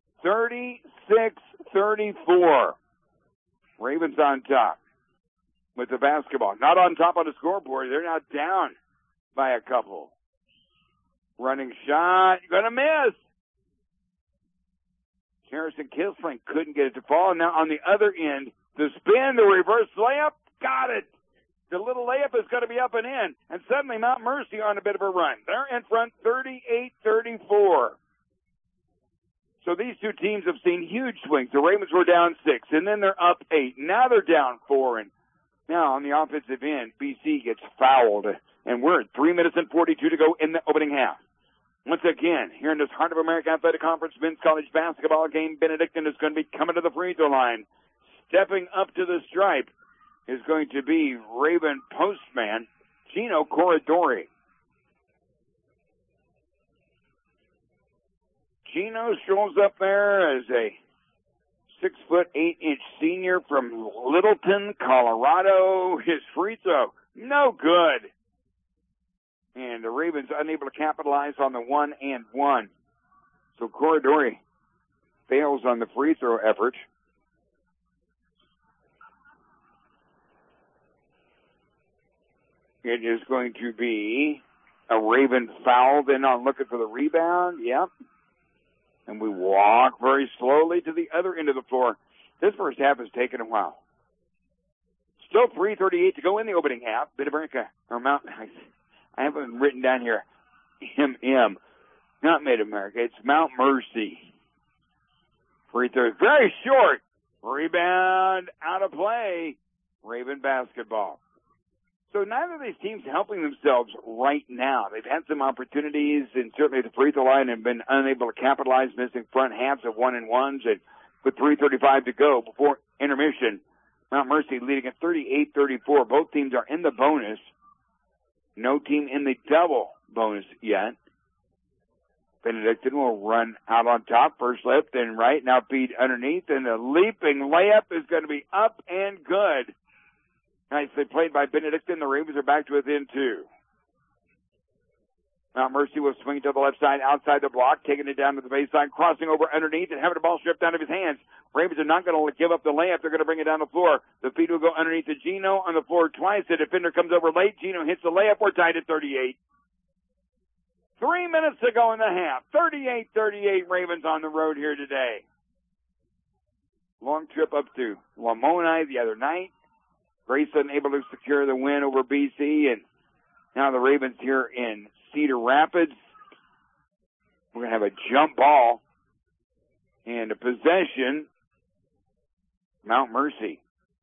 36-34. Ravens on top with the basketball. Not on top on the scoreboard. They're now down by a couple. Running shot, gonna miss. Harrison Kisling couldn't get it to fall. Now on the other end, the spin, the reverse layup, got it. The little layup is going to be up and in. And suddenly Mount Mercy on a bit of a run. They're in front 38-34. So these two teams have seen huge swings. The Ravens were down 6, and then they're up 8. Now they're down 4. And now on the offensive end, BC gets fouled. And we're at 3 minutes and 42 to go in the opening half. Once again, here in this Heart of America Athletic Conference men's college basketball game, Benedictine is going to be coming to the free throw line. Stepping up to the stripe is going to be Raven postman Gino Corridori. Gino strolls up there as a 6'8" senior from Littleton, Colorado. His free throw, no good. And the Ravens unable to capitalize on the 1 and 1. So Corridori fails on the free throw effort. It is going to be a Raven foul. Then on looking for the rebound. Yep. And we walk very slowly to the other end of the floor. This first half has taken a while. Still 3:38 to go in the opening half. Mid-America, or Mount, I have it written down here, MM. Not Mid-America, it's Mount Mercy. Free throw very short. Rebound out of play. Raven basketball. So neither of these teams helping themselves right now. They've had some opportunities, and certainly the free throw line have been unable to capitalize, missing front halves of 1 and 1s. And with 3:35 to go before intermission, Mount Mercy leading at 38-34. Both teams are in the bonus. No team in the double bonus yet. Benedictine will run out on top. First left, then right. Now feed underneath, and the leaping layup is going to be up and good. Nicely played by Benedictine. The Ravens are back to within 2. Mount Mercy will swing to the left side outside the block, taking it down to the baseline, crossing over underneath and having the ball stripped out of his hands. Ravens are not going to give up the layup. They're going to bring it down the floor. The feed will go underneath to Gino on the floor twice. The defender comes over late. Gino hits the layup. We're tied at 38. 3 minutes to go in the half. 38-38 Ravens on the road here today. Long trip up to Lamoni the other night. Grayson able to secure the win over BC, and now the Ravens here in Cedar Rapids. We're going to have a jump ball and a possession. Mount Mercy.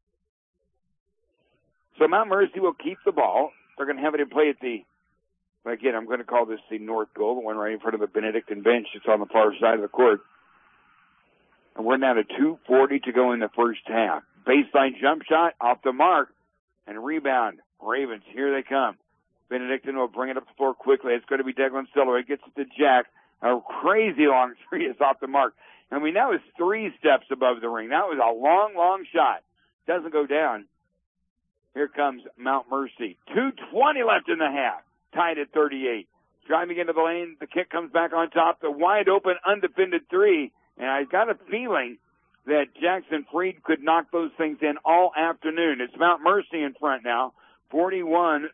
So Mount Mercy will keep the ball. They're going to have it in play at the, again, I'm going to call this the north goal, the one right in front of the Benedictine bench. It's on the far side of the court. And we're now to 2:40 to go in the first half. Baseline jump shot off the mark and rebound. Ravens, here they come. Benedictine will bring it up the floor quickly. It's going to be Declan Stiller. He gets it to Jack. A crazy long three is off the mark. I mean, that was 3 steps above the ring. That was a long, long shot. Doesn't go down. Here comes Mount Mercy. 2:20 left in the half. Tied at 38. Driving into the lane. The kick comes back on top. The wide open, undefended 3. And I got a feeling that Jackson Freed could knock those things in all afternoon. It's Mount Mercy in front now, 41-38.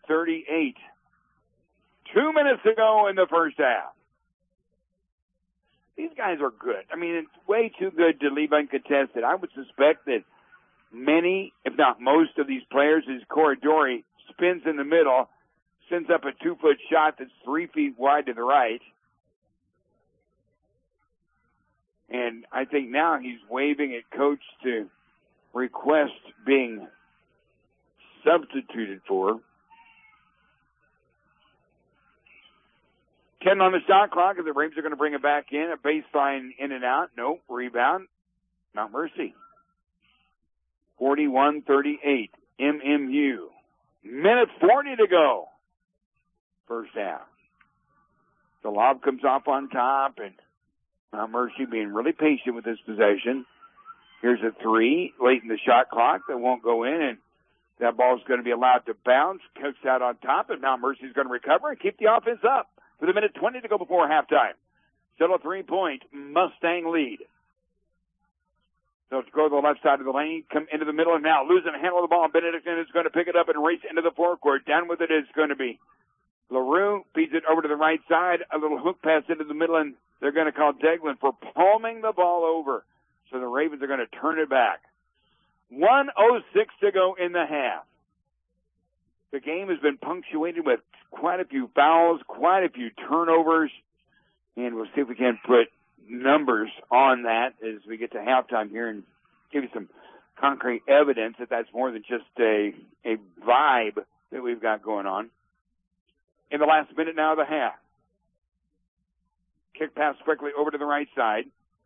2 minutes to go in the first half. These guys are good. I mean, it's way too good to leave uncontested. I would suspect that many, if not most of these players, as Corridori spins in the middle, sends up a 2-foot shot that's 3 feet wide to the right. And I think now he's waving at coach to request being substituted for. 10 on the shot clock, and the Ravens are going to bring it back in. A baseline in and out. Nope. Rebound. Mount Mercy. 41-38. MMU. Minute 40 to go. First half. The lob comes off on top, and Mount Mercy being really patient with this possession. Here's a 3 late in the shot clock that won't go in, and that ball's going to be allowed to bounce. Cooks out on top, and Mount Mercy's going to recover and keep the offense up with a minute 20 to go before halftime. Still a 3-point Mustang lead. So let's go to the left side of the lane, come into the middle, and now losing handle of the ball. Benedictine is going to pick it up and race into the forecourt. Down with it is going to be LaRue. Feeds it over to the right side. A little hook pass into the middle, and they're going to call Deglin for palming the ball over. So the Ravens are going to turn it back. 1:06 to go in the half. The game has been punctuated with quite a few fouls, quite a few turnovers, and we'll see if we can put numbers on that as we get to halftime here and give you some concrete evidence that that's more than just a vibe that we've got going on. In the last minute now of the half. Kick pass quickly over to the right side.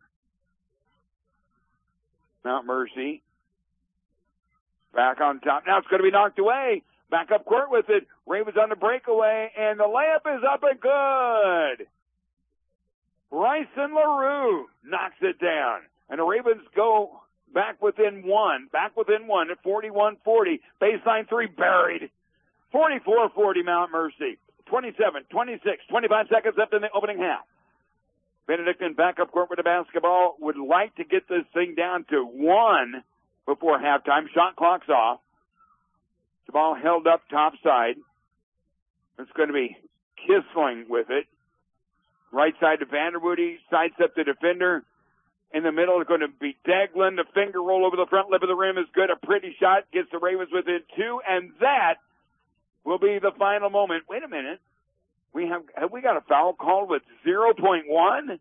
Mount Mercy. Back on top. Now it's going to be knocked away. Back up court with it. Ravens on the breakaway, and the layup is up and good. Bryson LaRue knocks it down. And the Ravens go back within one at 41-40. Baseline three buried. 44-40 Mount Mercy. 27, 26, 25 seconds left in the opening half. Benedictine back up court with the basketball. Would like to get this thing down to 1 before halftime. Shot clock's off. The ball held up top side. It's going to be Kissling with it. Right side to Vanderwoody. Sidestep the defender. In the middle is going to be Deglin. The finger roll over the front lip of the rim is good. A pretty shot. Gets the Ravens within 2. And that will be the final moment. Wait a minute. Have we got a foul called with 0.1?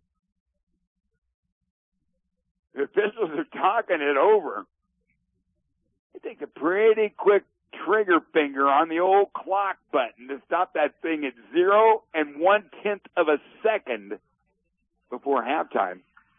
The officials are talking it over. It takes a pretty quick trigger finger on the old clock button to stop that thing at 0 1/10 of a second before halftime.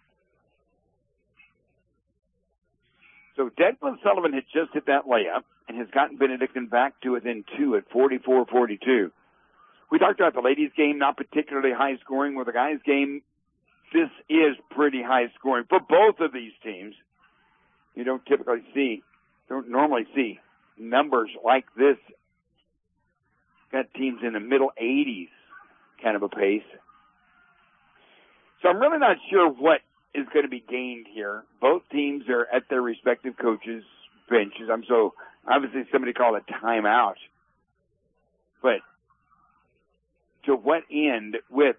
So Declan Sullivan had just hit that layup and has gotten Benedictine back to within 2 at 44-42. We talked about the ladies' game, not particularly high scoring. With the guys' game, this is pretty high scoring for both of these teams. You don't normally see numbers like this. Got teams in the middle 80s kind of a pace. So I'm really not sure what is going to be gained here. Both teams are at their respective coaches' benches. So obviously somebody called a timeout. But to what end with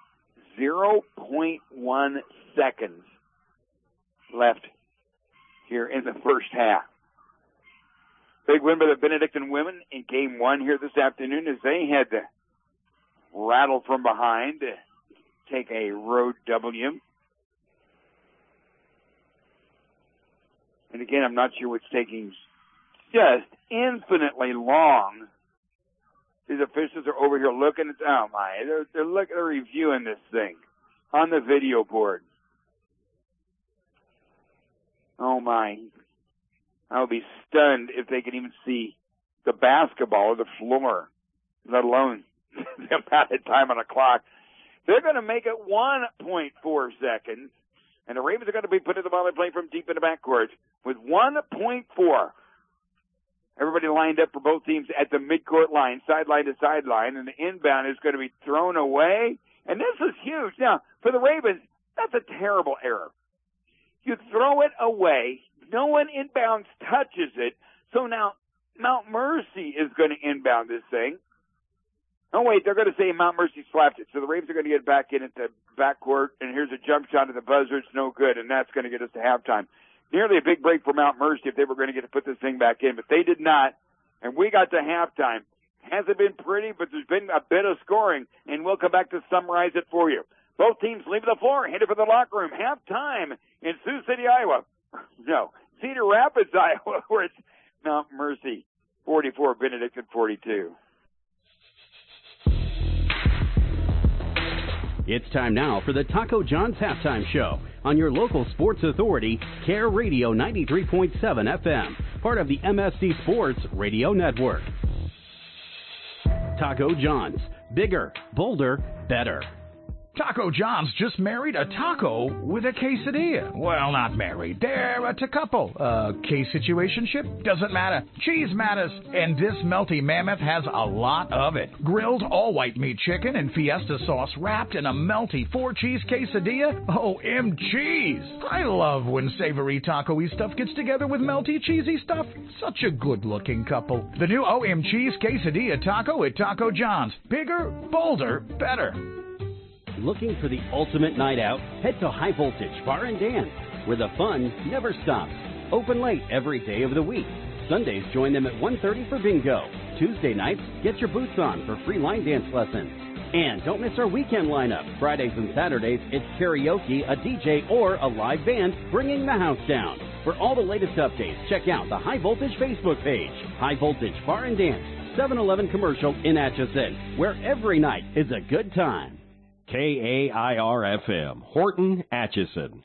0.1 seconds left here in the first half. Big win by the Benedictine women in game 1 here this afternoon as they had to rattle from behind to take a road W. And again, I'm not sure what's taking just infinitely long. These officials are over here looking at, they're reviewing this thing on the video board. Oh my. I would be stunned if they could even see the basketball or the floor, let alone the amount of time on the clock. They're going to make it 1.4 seconds, and the Ravens are going to be putting the ball in play from deep in the backcourt with 1.4. Everybody lined up for both teams at the midcourt line, sideline to sideline, and the inbound is going to be thrown away. And this is huge. Now, for the Ravens, that's a terrible error. You throw it away. No one inbounds touches it. So now Mount Mercy is going to inbound this thing. Oh, wait, they're going to say Mount Mercy slapped it. So the Ravens are going to get back in at the backcourt, and here's a jump shot at the buzzer. It's no good, and that's going to get us to halftime. Nearly a big break for Mount Mercy if they were going to get to put this thing back in, but they did not, and we got to halftime. Hasn't been pretty, but there's been a bit of scoring, and we'll come back to summarize it for you. Both teams leave the floor, headed for the locker room. Halftime in Sioux City, Iowa. No, Cedar Rapids, Iowa, where it's Mount Mercy 44, Benedictine 42. It's time now for the Taco John's Halftime Show on your local sports authority, Care Radio 93.7 FM, part of the MSC Sports Radio Network. Taco John's, bigger, bolder, better. Taco John's just married a taco with a quesadilla. Well, not married. They're a couple. K-situationship? Doesn't matter. Cheese matters. And this melty mammoth has a lot of it. Grilled all-white meat chicken and fiesta sauce wrapped in a melty 4-cheese quesadilla. O-M cheese. I love when savory taco-y stuff gets together with melty cheesy stuff. Such a good-looking couple. The new O-M cheese quesadilla taco at Taco John's. Bigger, bolder, better. Looking for the ultimate night out? Head to High Voltage Bar and Dance, where the fun never stops. Open late every day of the week. Sundays, join them at 1:30 for bingo. Tuesday nights, get your boots on for free line dance lessons. And don't miss our weekend lineup. Fridays and Saturdays, it's karaoke, a DJ, or a live band bringing the house down. For all the latest updates, check out the High Voltage Facebook page. High Voltage Bar and Dance, 7-Eleven commercial in Atchison, where every night is a good time. KAIR-FM, Horton, Atchison.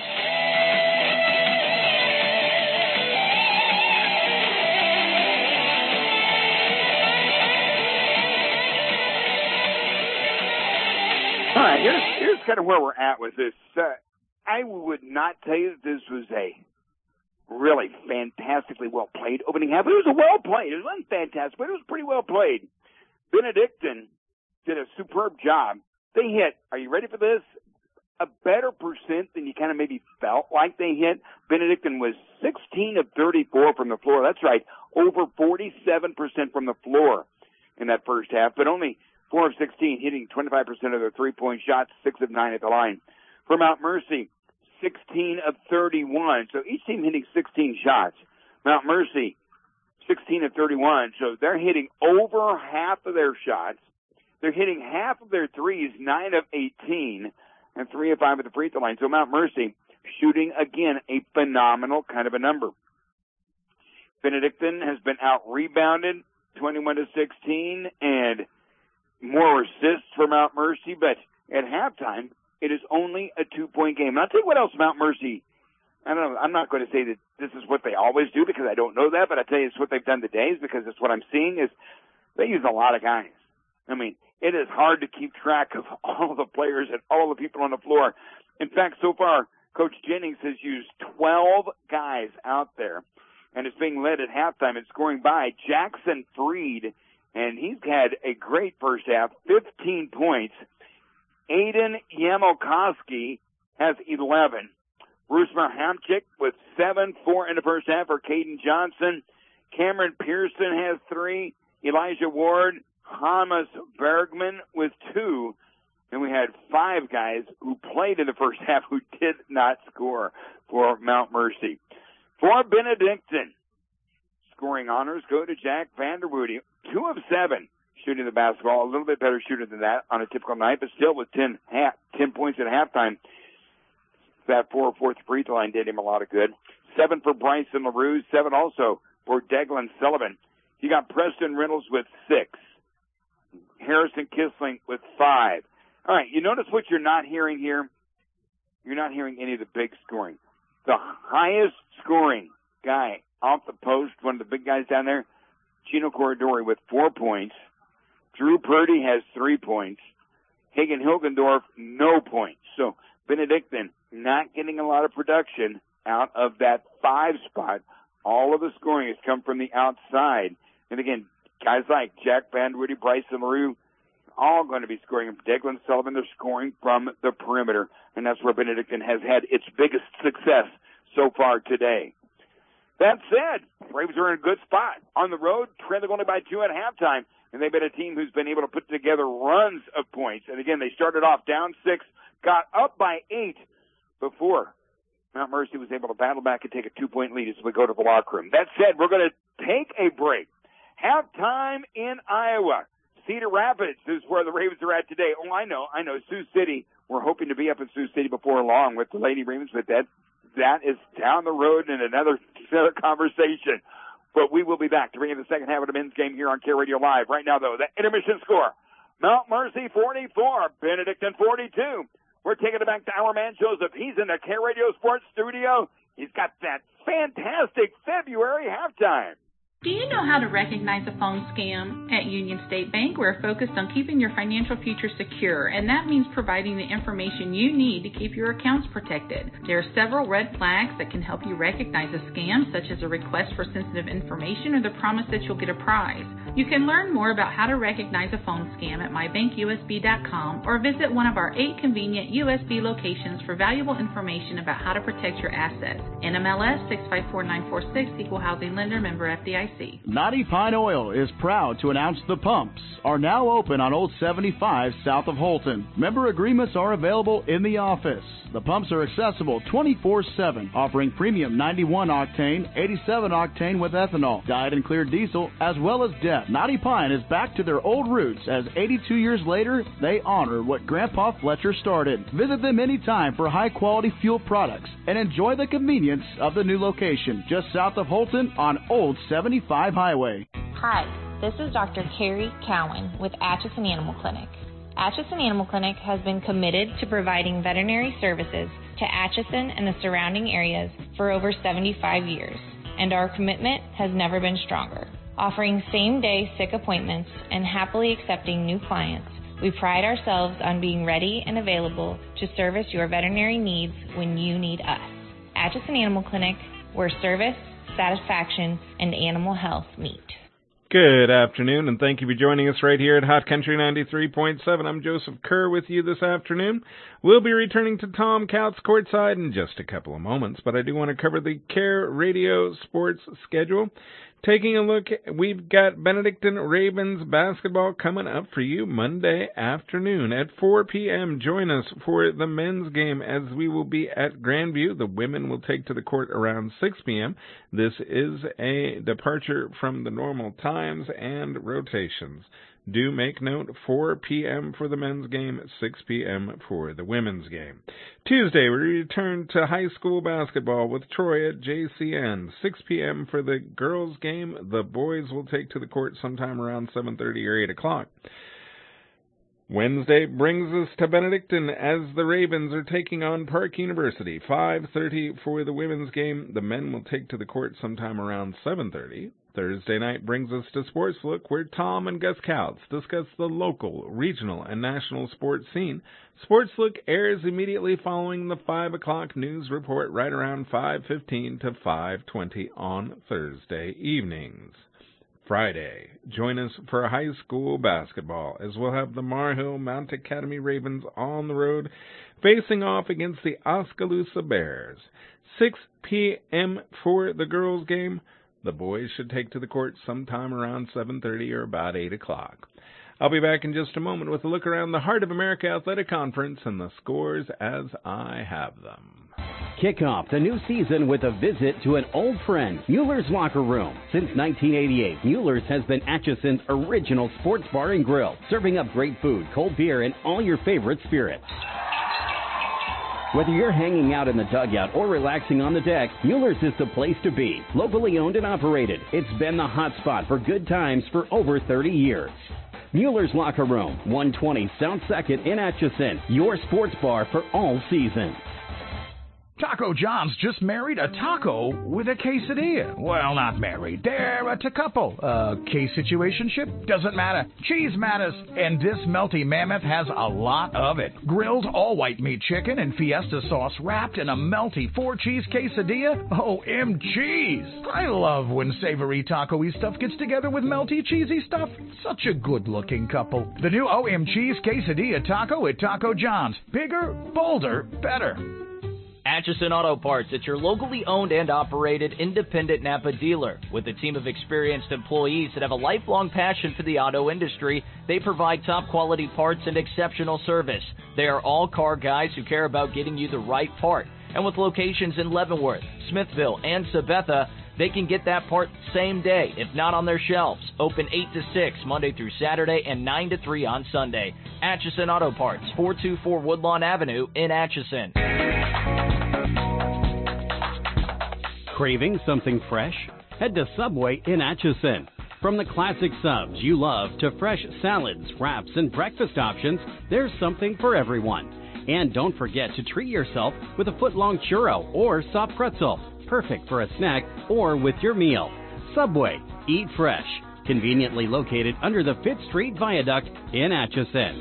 All right, here's kind of where we're at with this. I would not tell you that this was a really fantastically well-played opening half. It was well-played. It wasn't fantastic, but it was pretty well-played. Benedictine did a superb job. They hit, are you ready for this? A better percent than you kind of maybe felt like they hit. Benedictine was 16 of 34 from the floor. That's right, over 47% from the floor in that first half, but only 4 of 16, hitting 25% of their three-point shots, 6 of 9 at the line. For Mount Mercy, 16 of 31. So each team hitting 16 shots. Mount Mercy, 16 of 31. So they're hitting over half of their shots. They're hitting half of their threes, 9 of 18, and 3 of 5 at the free throw line. So Mount Mercy shooting, again, a phenomenal kind of a number. Benedictine has been out-rebounded, 21 to 16, and more assists for Mount Mercy, but at halftime, it is only a 2-point game. And I'll tell you what else Mount Mercy, I don't know, I'm not going to say that this is what they always do because I don't know that, but I'll tell you it's what they've done today is because it's what I'm seeing is they use a lot of guys. I mean, it is hard to keep track of all the players and all the people on the floor. In fact, so far, Coach Jennings has used 12 guys out there, and it's being led at halftime and scoring by Jackson Freed, and he's had a great first half, 15 points. Aiden Yamokoski has 11. Rusmer Hamchick with 7, 4 in the first half for Caden Johnson. Cameron Pearson has 3. Elijah Ward, Thomas Bergman with 2. And we had 5 guys who played in the first half who did not score for Mount Mercy. For Benedictine, scoring honors go to Jack Vanderwoody. 2 of 7 shooting the basketball. A little bit better shooter than that on a typical night, but still with 10 points at halftime. That 4-4 free throw line did him a lot of good. 7 for Bryson LaRue. 7 also for Declan Sullivan. You got Preston Reynolds with 6. Harrison Kissling with 5. All right, you notice what you're not hearing here? You're not hearing any of the big scoring. The highest scoring guy off the post, one of the big guys down there, Chino Corridori with 4 points. Drew Purdy has 3 points. Hagen Hilgendorf, no points. So Benedictine not getting a lot of production out of that 5 spot. All of the scoring has come from the outside. And again, guys like Jack Vanderwoody, Bryson LaRue, all going to be scoring. Declan Sullivan, they're scoring from the perimeter. And that's where Benedictine has had its biggest success so far today. That said, Braves are in a good spot. On the road, trailing only by 2 at halftime. And they've been a team who's been able to put together runs of points. And again, they started off down 6, got up by 8 before Mount Mercy was able to battle back and take a 2-point lead as we go to the locker room. That said, we're going to take a break. Halftime in Iowa. Cedar Rapids is where the Ravens are at today. Oh, I know. Sioux City. We're hoping to be up in Sioux City before long with the Lady Ravens, but that is down the road in another conversation. But we will be back to bring you the second half of the men's game here on Care Radio Live. Right now, though, the intermission score. Mount Mercy 44, Benedictine 42. We're taking it back to our man Joseph. He's in the Care Radio Sports Studio. He's got that fantastic February halftime. Do you know how to recognize a phone scam? At Union State Bank, we're focused on keeping your financial future secure, and that means providing the information you need to keep your accounts protected. There are several red flags that can help you recognize a scam, such as a request for sensitive information or the promise that you'll get a prize. You can learn more about how to recognize a phone scam at mybankusb.com or visit one of our 8 convenient USB locations for valuable information about how to protect your assets. NMLS 654946, Equal Housing Lender, member FDIC. Knotty Pine Oil is proud to announce the pumps are now open on Old 75 south of Holton. Member agreements are available in the office. The pumps are accessible 24/7, offering premium 91 octane, 87 octane with ethanol, dyed and cleared diesel, as well as DEF. Knotty Pine is back to their old roots as 82 years later, they honor what Grandpa Fletcher started. Visit them anytime for high-quality fuel products and enjoy the convenience of the new location just south of Holton on Old 75 Highway. Hi, this is Dr. Carrie Cowan with Atchison Animal Clinic. Atchison Animal Clinic has been committed to providing veterinary services to Atchison and the surrounding areas for over 75 years, and our commitment has never been stronger. Offering same-day sick appointments and happily accepting new clients, we pride ourselves on being ready and available to service your veterinary needs when you need us. Atchison Animal Clinic, where service, satisfaction, and animal health meet. Good afternoon, and thank you for joining us right here at Hot Country 93.7. I'm Joseph Kerr with you this afternoon. We'll be returning to Tom Couts courtside in just a couple of moments, but I do want to cover the Care Radio sports schedule. Taking a look, we've got Benedictine Ravens basketball coming up for you Monday afternoon at 4 p.m. Join us for the men's game as we will be at Grandview. The women will take to the court around 6 p.m. This is a departure from the normal times and rotations. Do make note, 4 p.m. for the men's game, 6 p.m. for the women's game. Tuesday, we return to high school basketball with Troy at JCN. 6 p.m. for the girls' game. The boys will take to the court sometime around 7:30 or 8 o'clock. Wednesday brings us to Benedictine as the Ravens are taking on Park University. 5:30 for the women's game. The men will take to the court sometime around 7:30. Thursday night brings us to Sports Look, where Tom and Gus Couts discuss the local, regional, and national sports scene. Sports Look airs immediately following the 5 o'clock news report right around 5:15 to 5:20 on Thursday evenings. Friday, join us for high school basketball, as we'll have the Marhill Mount Academy Ravens on the road facing off against the Oskaloosa Bears. 6 p.m. for the girls' game. The boys should take to the court sometime around 7:30 or about 8 o'clock. I'll be back in just a moment with a look around the Heart of America Athletic Conference and the scores as I have them. Kick off the new season with a visit to an old friend, Mueller's Locker Room. Since 1988, Mueller's has been Atchison's original sports bar and grill, serving up great food, cold beer, and all your favorite spirits. Whether you're hanging out in the dugout or relaxing on the deck, Mueller's is the place to be. Locally owned and operated, it's been the hot spot for good times for over 30 years. Mueller's Locker Room, 120 South 2nd in Atchison, your sports bar for all seasons. Taco John's just married a taco with a quesadilla. Well, not married. They're a couple. K-situationship? Doesn't matter. Cheese matters. And this melty mammoth has a lot of it. Grilled all-white meat chicken and fiesta sauce wrapped in a melty 4-cheese quesadilla. OMGs! I love when savory taco-y stuff gets together with melty cheesy stuff. Such a good-looking couple. The new OMGs quesadilla taco at Taco John's. Bigger, bolder, better. Atchison Auto Parts, it's your locally owned and operated independent Napa dealer. With a team of experienced employees that have a lifelong passion for the auto industry, they provide top quality parts and exceptional service. They are all car guys who care about getting you the right part. And with locations in Leavenworth, Smithville, and Sabetha, they can get that part same day, if not on their shelves. Open 8 to 6 Monday through Saturday and 9 to 3 on Sunday. Atchison Auto Parts, 424 Woodlawn Avenue in Atchison. Craving something fresh? Head to Subway in Atchison. From the classic subs you love to fresh salads, wraps, and breakfast options, there's something for everyone. And don't forget to treat yourself with a foot-long churro or soft pretzel. Perfect for a snack or with your meal. Subway, Eat Fresh, conveniently located under the Fifth Street Viaduct in Atchison.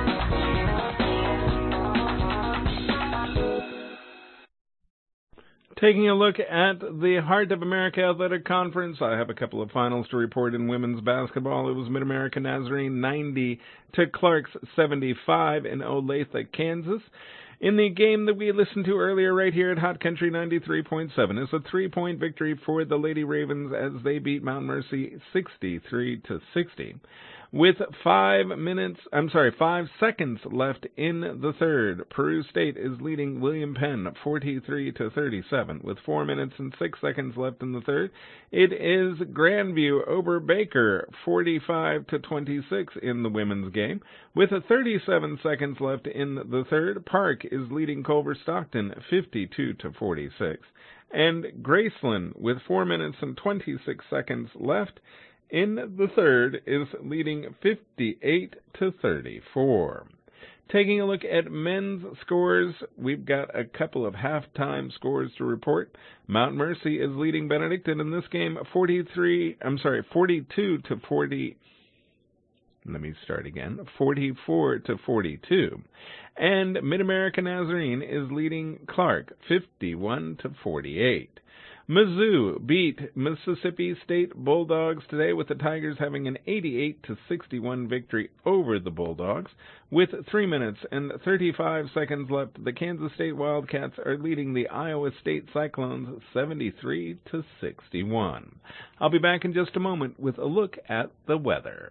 Taking a look at the Heart of America Athletic Conference, I have a couple of finals to report in women's basketball. It was Mid-America Nazarene 90 to Clark's 75 in Olathe, Kansas. In the game that we listened to earlier right here at Hot Country 93.7, it's a 3-point victory for the Lady Ravens as they beat Mount Mercy 63 to 60. With 5 seconds left in the third, Peru State is leading William Penn 43 to 37. With 4 minutes and 6 seconds left in the third, it is Grandview over Baker 45 to 26 in the women's game. With 37 seconds left in the third, Park is leading Culver Stockton 52 to 46. And Graceland, with 4 minutes and 26 seconds left in the third, is leading 58 to 34. Taking a look at men's scores, we've got a couple of halftime scores to report. Mount Mercy is leading Benedictine in this game 42 to 40. Let me start again. 44 to 42. And Mid-America Nazarene is leading Clark 51 to 48. Mizzou beat Mississippi State Bulldogs today, with the Tigers having an 88 to 61 victory over the Bulldogs. With 3 minutes and 35 seconds left, the Kansas State Wildcats are leading the Iowa State Cyclones 73 to 61. I'll be back in just a moment with a look at the weather.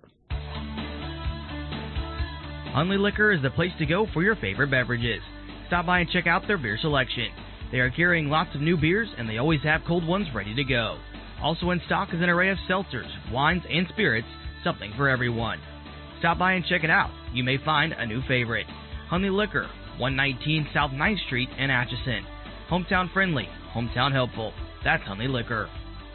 Hunley Liquor is the place to go for your favorite beverages. Stop by and check out their beer selection. They are carrying lots of new beers, and they always have cold ones ready to go. Also in stock is an array of seltzers, wines, and spirits, something for everyone. Stop by and check it out. You may find a new favorite. Hunley Liquor, 119 South 9th Street in Atchison. Hometown friendly, hometown helpful. That's Hunley Liquor.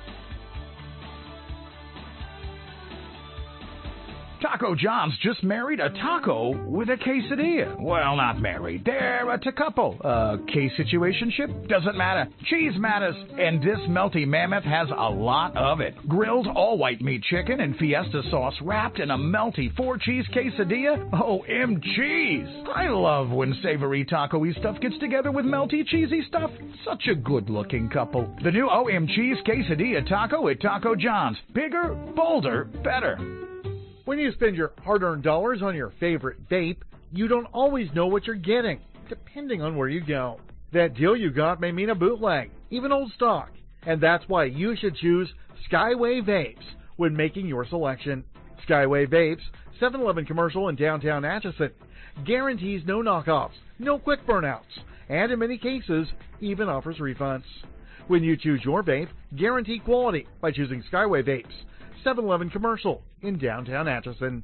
Taco John's just married a taco with a quesadilla. Well, not married. They're a couple. Case situationship? Doesn't matter. Cheese matters. And this melty mammoth has a lot of it. Grilled all-white meat chicken and fiesta sauce wrapped in a melty 4-cheese quesadilla. OMGs! I love when savory taco-y stuff gets together with melty cheesy stuff. Such a good-looking couple. The new OMG's quesadilla taco at Taco John's. Bigger, bolder, better. When you spend your hard-earned dollars on your favorite vape, you don't always know what you're getting, depending on where you go. That deal you got may mean a bootleg, even old stock, and that's why you should choose Skyway Vapes when making your selection. Skyway Vapes, 7-Eleven commercial in downtown Atchison, guarantees no knockoffs, no quick burnouts, and in many cases, even offers refunds. When you choose your vape, guarantee quality by choosing Skyway Vapes, 7-Eleven commercial in downtown Atchison.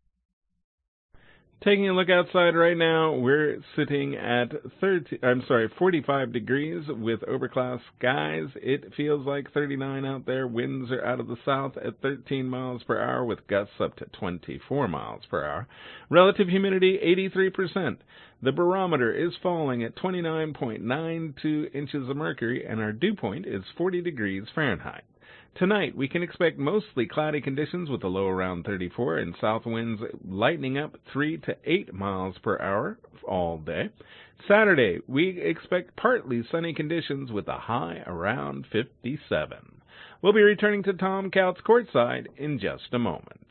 Taking a look outside right now, we're sitting at 45 degrees with overcast skies. It feels like 39 out there. Winds are out of the south at 13 miles per hour with gusts up to 24 miles per hour. Relative humidity 83%. The barometer is falling at 29.92 inches of mercury, and our dew point is 40 degrees Fahrenheit. Tonight, we can expect mostly cloudy conditions with a low around 34 and south winds lightening up 3 to 8 miles per hour all day. Saturday, we expect partly sunny conditions with a high around 57. We'll be returning to Tom Couts courtside in just a moment.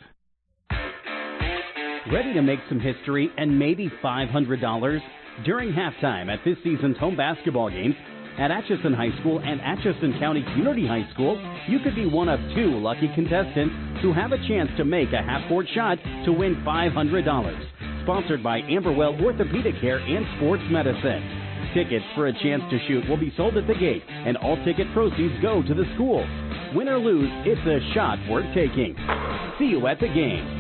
Ready to make some history and maybe $500? During halftime at this season's home basketball games, at Atchison High School and Atchison County Community High School, you could be one of 2 lucky contestants who have a chance to make a half-court shot to win $500. Sponsored by Amberwell Orthopedic Care and Sports Medicine. Tickets for a chance to shoot will be sold at the gate, and all ticket proceeds go to the school. Win or lose, it's a shot worth taking. See you at the game.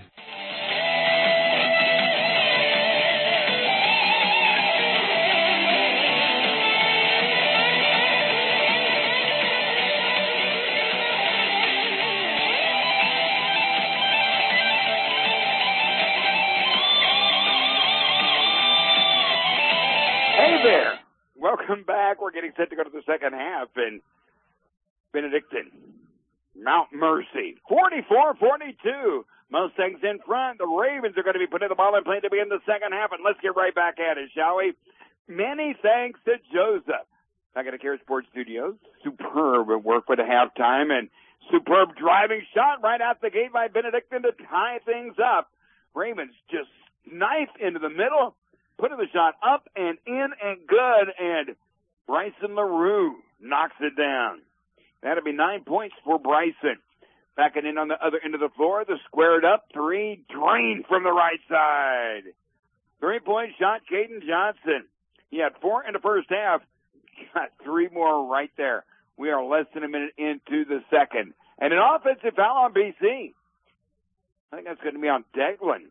There. Welcome back. We're getting set to go to the second half, and Benedictine Mount Mercy. 44-42. Mustangs in front. The Ravens are going to be putting the ball in play to begin the second half, and let's get right back at it, shall we? Many thanks to Joseph. Back at the Care Sports Studios. Superb work with the halftime, and superb driving shot right out the gate by Benedictine to tie things up. Ravens just knife into the middle, putting the shot up and in and good, and Bryson LaRue knocks it down. That'll be 9 points for Bryson. Backing in on the other end of the floor, the squared up three, drained from the right side. 3-point shot, Caden Johnson. He had 4 in the first half. Got 3 more right there. We are less than a minute into the second. And an offensive foul on BC. I think that's going to be on Declan.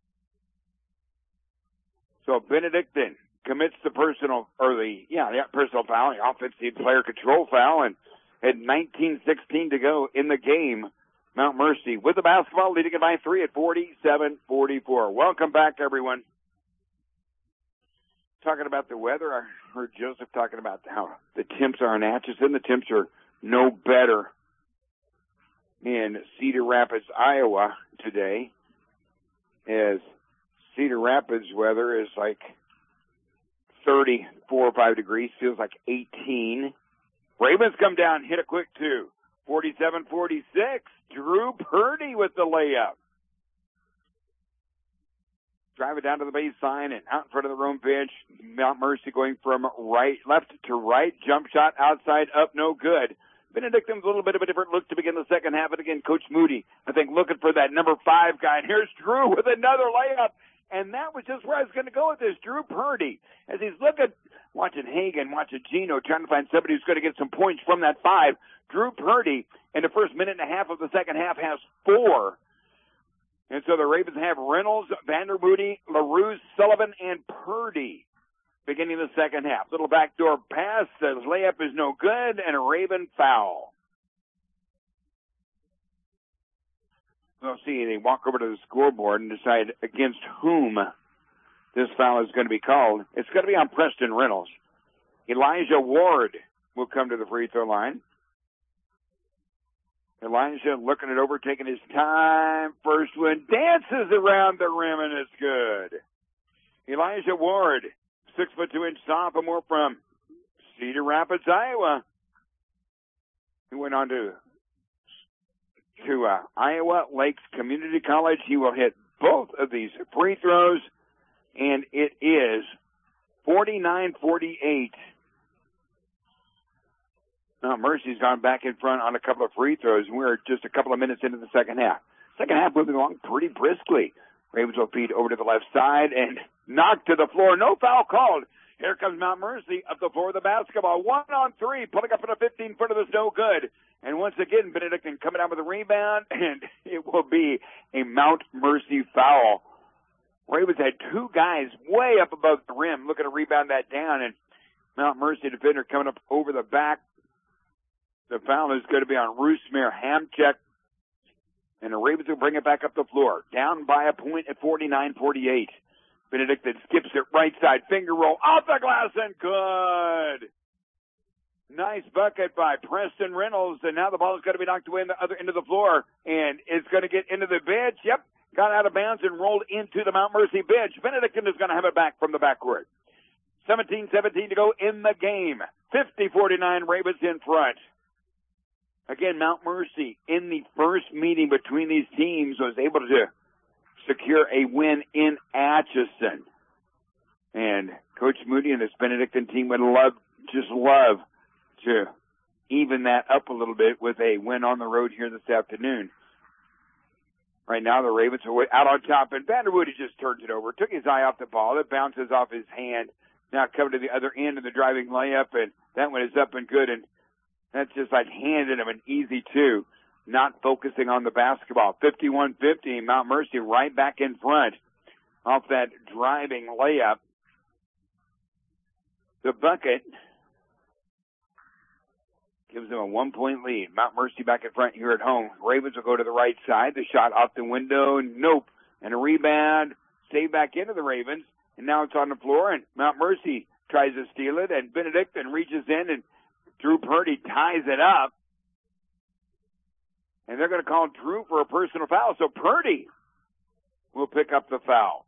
So Benedictine commits the personal foul, the offensive player control foul, and at 19:16 to go in the game, Mount Mercy with the basketball, leading it by 3 at 47-44. Welcome back, everyone. Talking about the weather, I heard Joseph talking about how the temps are in Atchison. The temps are no better in Cedar Rapids, Iowa today, as Cedar Rapids weather is like 34 or 5 degrees, feels like 18. Ravens come down, hit a quick 2. 47-46. Drew Purdy with the layup. Drive it down to the baseline and out in front of the Rome bench. Mount Mercy going from left to right. Jump shot outside, up, no good. Benedictine's a little bit of a different look to begin the second half. And again, Coach Moody, I think, looking for that number 5 guy. And here's Drew with another layup. And that was just where I was going to go with this. Drew Purdy, as he's watching Hagan, watching Gino, trying to find somebody who's going to get some points from that 5. Drew Purdy, in the first minute and a half of the second half, has 4. And so the Ravens have Reynolds, Vandermoody, LaRue, Sullivan, and Purdy beginning the second half. Little backdoor pass. The layup is no good, and a Raven foul. We'll see. They walk over to the scoreboard and decide against whom this foul is going to be called. It's going to be on Preston Reynolds. Elijah Ward will come to the free throw line. Elijah looking it over, taking his time. First one dances around the rim, and it's good. Elijah Ward, 6'2" sophomore from Cedar Rapids, Iowa. He went on to Iowa Lakes Community College. He will hit both of these free throws, and it is 49-48. Now, Mercy's gone back in front on a couple of free throws, and we're just a couple of minutes into the second half. Second half moving along pretty briskly. Ravens will feed over to the left side and knocked to the floor. No foul called. Here comes Mount Mercy up the floor with the basketball. 1-on-3, pulling up in a 15-footer that's no good. And once again, Benedictine coming out with a rebound, and it will be a Mount Mercy foul. Ravens had 2 guys way up above the rim looking to rebound that down, and Mount Mercy defender coming up over the back. The foul is going to be on Rusmir Hamchek, and the Ravens will bring it back up the floor. Down by a point at 49-48. Benedictine skips it right side, finger roll off the glass, and good. Nice bucket by Preston Reynolds, and now the ball is going to be knocked away on the other end of the floor, and it's going to get into the bench. Yep, got out of bounds and rolled into the Mount Mercy bench. Benedictine is going to have it back from the backcourt. 17-17 to go in the game. 50-49, Ravens in front. Again, Mount Mercy, in the first meeting between these teams, was able to secure a win in Atchison. And Coach Moody and this Benedictine team would love to even that up a little bit with a win on the road here this afternoon. Right now, the Ravens are out on top, and Vanderwoody just turns it over, took his eye off the ball. It bounces off his hand. Now coming to the other end of the driving layup, and that one is up and good, and that's just like handing him an easy 2, not focusing on the basketball. 51-50, Mount Mercy right back in front off that driving layup. The bucket gives them a 1-point lead. Mount Mercy back in front here at home. Ravens will go to the right side. The shot off the window. Nope. And a rebound. Saved back into the Ravens. And now it's on the floor. And Mount Mercy tries to steal it. And Benedictine reaches in. And Drew Purdy ties it up. And they're going to call Drew for a personal foul. So Purdy will pick up the foul.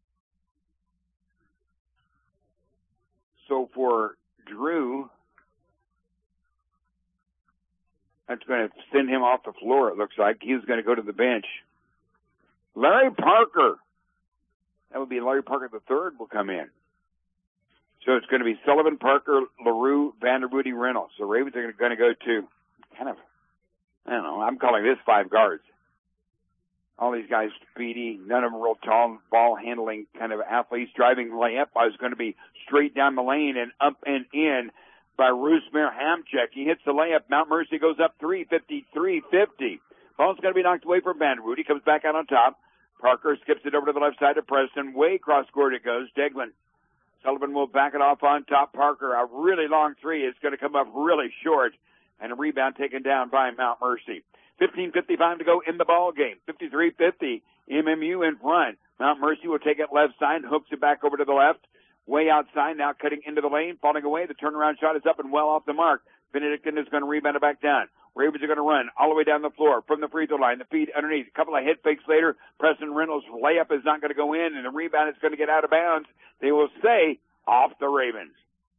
So for Drew, that's going to send him off the floor, it looks like. He's going to go to the bench. Larry Parker. That would be Larry Parker III will come in. So it's going to be Sullivan, Parker, LaRue, Vanderwoody, Reynolds. So Ravens are going to go to kind of, I don't know, I'm calling this 5 guards. All these guys speedy, none of them real tall, ball handling kind of athletes. Driving layup is going to be straight down the lane and up and in by Rusmir Hamchek. He hits the layup. Mount Mercy goes up 3-53-50. Ball's going to be knocked away from Vanderwood. He comes back out on top. Parker skips it over to the left side of Preston. Way cross court it goes. Deglin. Sullivan will back it off on top. Parker, a really long three. It's going to come up really short. And a rebound taken down by Mount Mercy. 15:55 to go in the ball game. 53-50. MMU in front. Mount Mercy will take it left side, hooks it back over to the left. Way outside, now cutting into the lane, falling away. The turnaround shot is up and well off the mark. Benedictine is going to rebound it back down. Ravens are going to run all the way down the floor from the free throw line. The feed underneath. A couple of head fakes later. Preston Reynolds' layup is not going to go in, and the rebound is going to get out of bounds. They will say off the Ravens.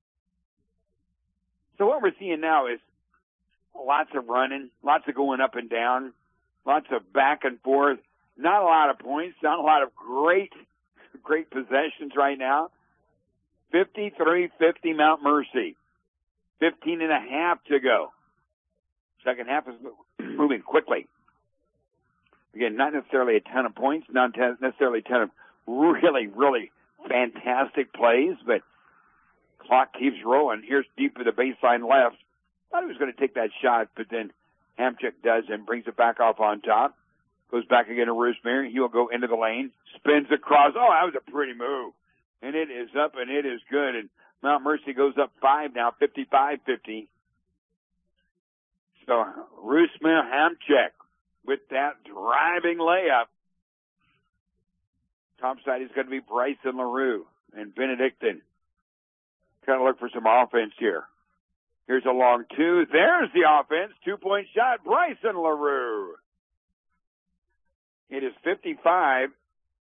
So what we're seeing now is lots of running, lots of going up and down, lots of back and forth. Not a lot of points, not a lot of great possessions right now. 53-50 Mount Mercy. 15.5 to go. Second half is moving quickly. Again, not necessarily a ton of points, not necessarily a ton of really, really fantastic plays, but clock keeps rolling. Here's deep to the baseline left. Thought he was going to take that shot, but then Hamchik does and brings it back off on top. Goes back again to Rusmir. He'll go into the lane. Spins across. Oh, that was a pretty move. And it is up and it is good. And Mount Mercy goes up 5 now, 55-50. So Rusmir Hamchik with that driving layup. Top side is going to be Bryson LaRue and Benedictine. Kind of look for some offense here. Here's a long two. There's the offense. 2-point shot. Bryson LaRue. It is 55-52.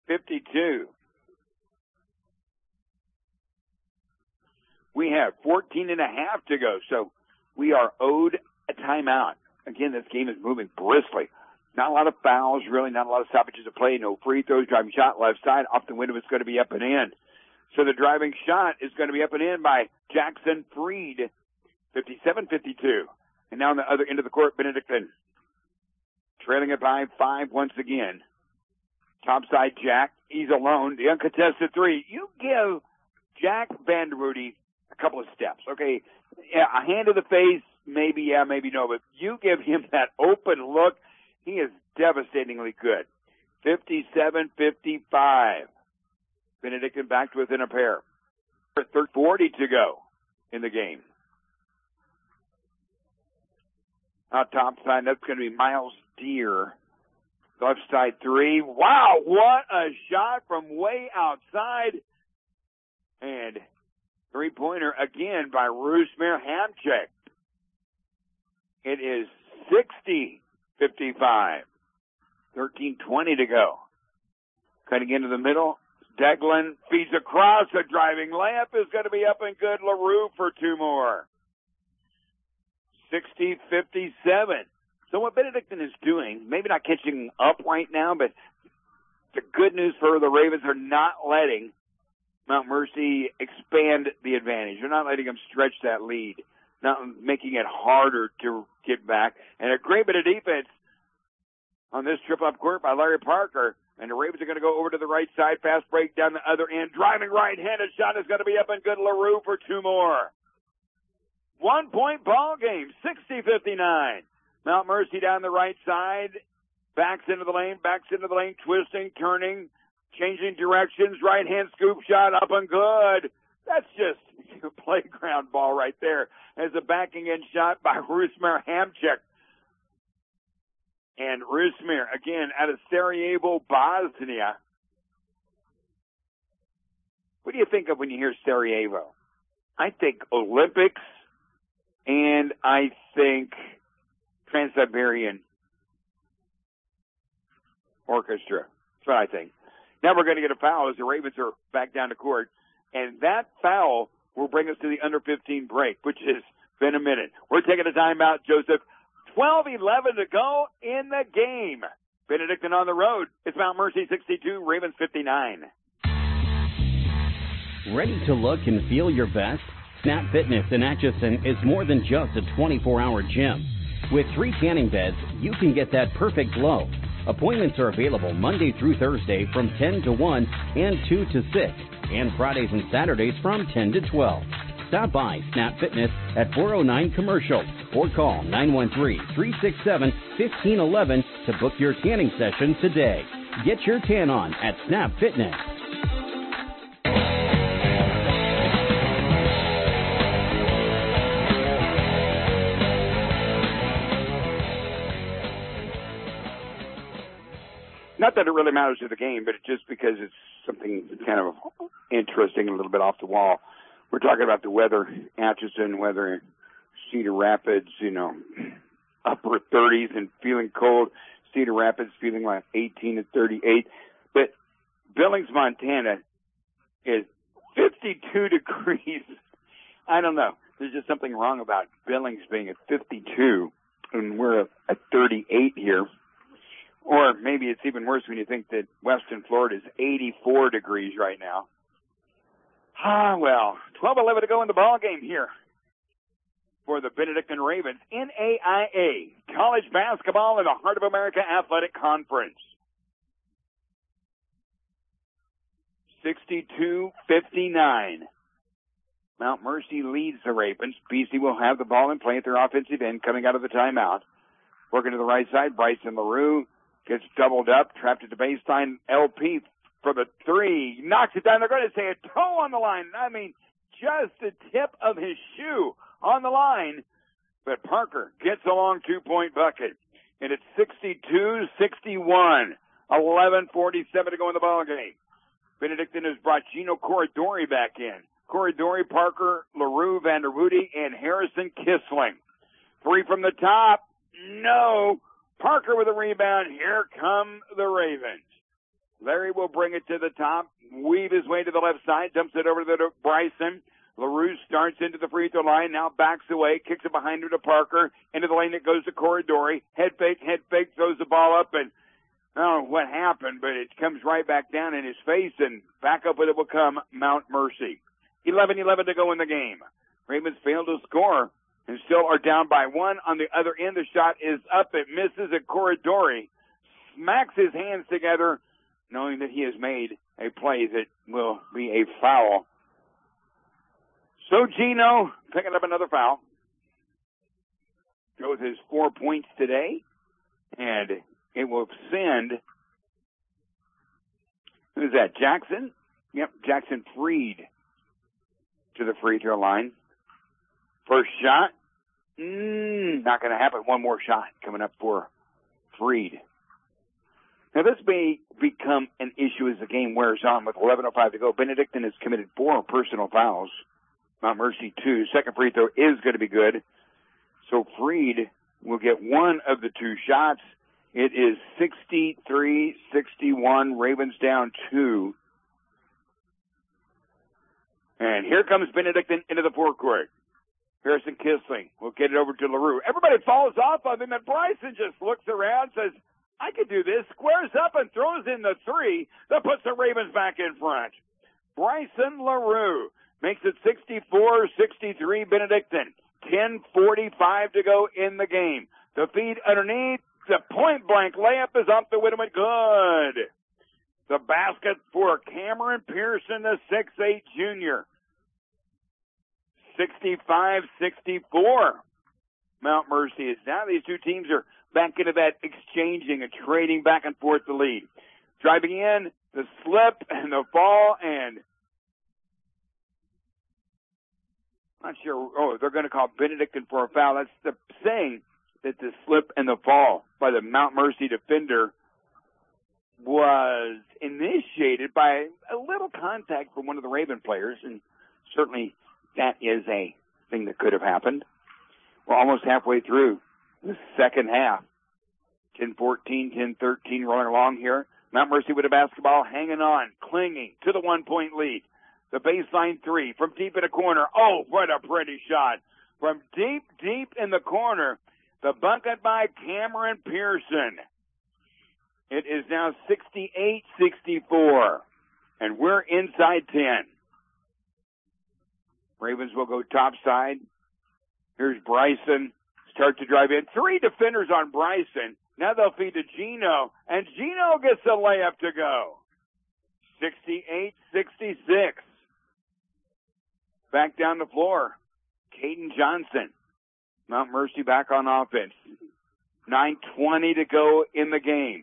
We have 14.5 to go. So we are owed a timeout. Again, this game is moving briskly. Not a lot of fouls, really. Not a lot of stoppages of play. No free throws. Driving shot left side. Off the window, it's going to be up and in. So the driving shot is going to be up and in by Jackson Freed. 57-52. And now on the other end of the court, Benedictine trailing it by 5 once again. Topside Jack. He's alone. The uncontested three. You give Jack Vanderwoody a couple of steps. Okay, yeah, a hand to the face, maybe yeah, maybe no, but you give him that open look. He is devastatingly good. 57-55. Benedictine back to within a pair. 40 to go in the game. Out top side, that's going to be Miles Deere. Left side three. Wow, what a shot from way outside. And three-pointer again by Rusmir Hamchik. It is 60-55. 13:20 to go. Cutting into the middle. Deglin feeds across. A driving layup is going to be up and good. LaRue for 2 more. 60-57. So what Benedictine is doing, maybe not catching up right now, but the good news for the Ravens are not letting Mount Mercy expand the advantage. They're not letting them stretch that lead, not making it harder to get back. And a great bit of defense on this trip up court by Larry Parker. And the Ravens are going to go over to the right side. Fast break down the other end. Driving right-handed shot is going to be up and good. LaRue for 2 more. 1-point ball game. 60-59. Mount Mercy down the right side. Backs into the lane. Twisting, turning, changing directions. Right-hand scoop shot up and good. That's just a playground ball right there. As a backing in shot by Rusmir Hamchik. And Rusmir, again, out of Sarajevo, Bosnia. What do you think of when you hear Sarajevo? I think Olympics, and I think Trans-Siberian orchestra. That's what I think. Now we're going to get a foul as the Ravens are back down to court. And that foul will bring us to the under 15 break, which has been a minute. We're taking a timeout, Joseph. 12:11 to go in the game. Benedictine on the road. It's Mount Mercy 62, Ravens 59. Ready to look and feel your best? Snap Fitness in Atchison is more than just a 24-hour gym. With 3 tanning beds, you can get that perfect glow. Appointments are available Monday through Thursday from 10 to 1 and 2 to 6, and Fridays and Saturdays from 10 to 12. Stop by Snap Fitness at 409 Commercial or call 913-367-1511 to book your tanning session today. Get your tan on at Snap Fitness. Not that it really matters to the game, but just because it's something kind of interesting and a little bit off the wall. We're talking about the weather, Atchison, weather, Cedar Rapids, upper 30s and feeling cold. Cedar Rapids feeling like 18 to 38. But Billings, Montana is 52 degrees. I don't know. There's just something wrong about Billings being at 52 and we're at 38 here. Or maybe it's even worse when you think that Western Florida is 84 degrees right now. 12:11 to go in the ball game here for the Benedictine Ravens. NAIA, college basketball in the Heart of America Athletic Conference. 62-59. Mount Mercy leads the Ravens. BC will have the ball in play at their offensive end coming out of the timeout. Working to the right side, Bryson LaRue gets doubled up, trapped at the baseline. LP for the 3, knocks it down. They're going to say a toe on the line. I mean, just the tip of his shoe on the line. But Parker gets a long 2-point bucket. And it's 62-61. 11:47 to go in the ball game. Benedictine has brought Gino Corridori back in. Corridori, Parker, LaRue, Vanderwoody, and Harrison Kissling. 3 from the top. No. Parker with a rebound. Here come the Ravens. Larry will bring it to the top, weave his way to the left side, dumps it over to Bryson. LaRue starts into the free throw line, now backs away, kicks it behind her to Parker. Into the lane it goes to Corridori. Head fake, throws the ball up, and I don't know what happened, but it comes right back down in his face, and back up with it will come Mount Mercy. 11:11 to go in the game. Ravens failed to score and still are down by 1. On the other end, the shot is up. It misses at Corridori. Smacks his hands together, knowing that he has made a play that will be a foul. So Gino picking up another foul. Goes his 4 points today. And it will send, who's that, Jackson? Yep, Jackson Freed to the free throw line. First shot, not going to happen. One more shot coming up for Freed. Now, this may become an issue as the game wears on with 11:05 to go. Benedictine has committed 4 personal fouls. Mount Mercy 2. Second free throw is going to be good. So Freed will get one of the 2 shots. It is 63-61. Ravens down 2. And here comes Benedictine into the forecourt. Harrison Kissling will get it over to LaRue. Everybody falls off of him, and Bryson just looks around, says, I could do this, squares up and throws in the 3 that puts the Ravens back in front. Bryson LaRue makes it 64-63 Benedictine. 10:45 to go in the game. The feed underneath, the point-blank layup is off the window and good. The basket for Cameron Pearson, the 6'8 junior. 65-64. Mount Mercy is now. These 2 teams are back into that exchanging and trading back and forth the lead. Driving in, the slip and the fall, and not sure. Oh, they're going to call Benedictine for a foul. That's the saying that the slip and the fall by the Mount Mercy defender was initiated by a little contact from one of the Raven players, and certainly that is a thing that could have happened. We're almost halfway through the second half. 10-14, 10-13 rolling along here. Mount Mercy with a basketball, hanging on, clinging to the 1-point lead. The baseline three from deep in the corner. Oh, what a pretty shot. From deep, deep in the corner, the bucket by Cameron Pearson. It is now 68-64, and we're inside 10. Ravens will go topside. Here's Bryson. Start to drive in. 3 defenders on Bryson. Now they'll feed to Gino, and Gino gets the layup to go. 68-66. Back down the floor, Caden Johnson. Mount Mercy back on offense. 9:20 to go in the game.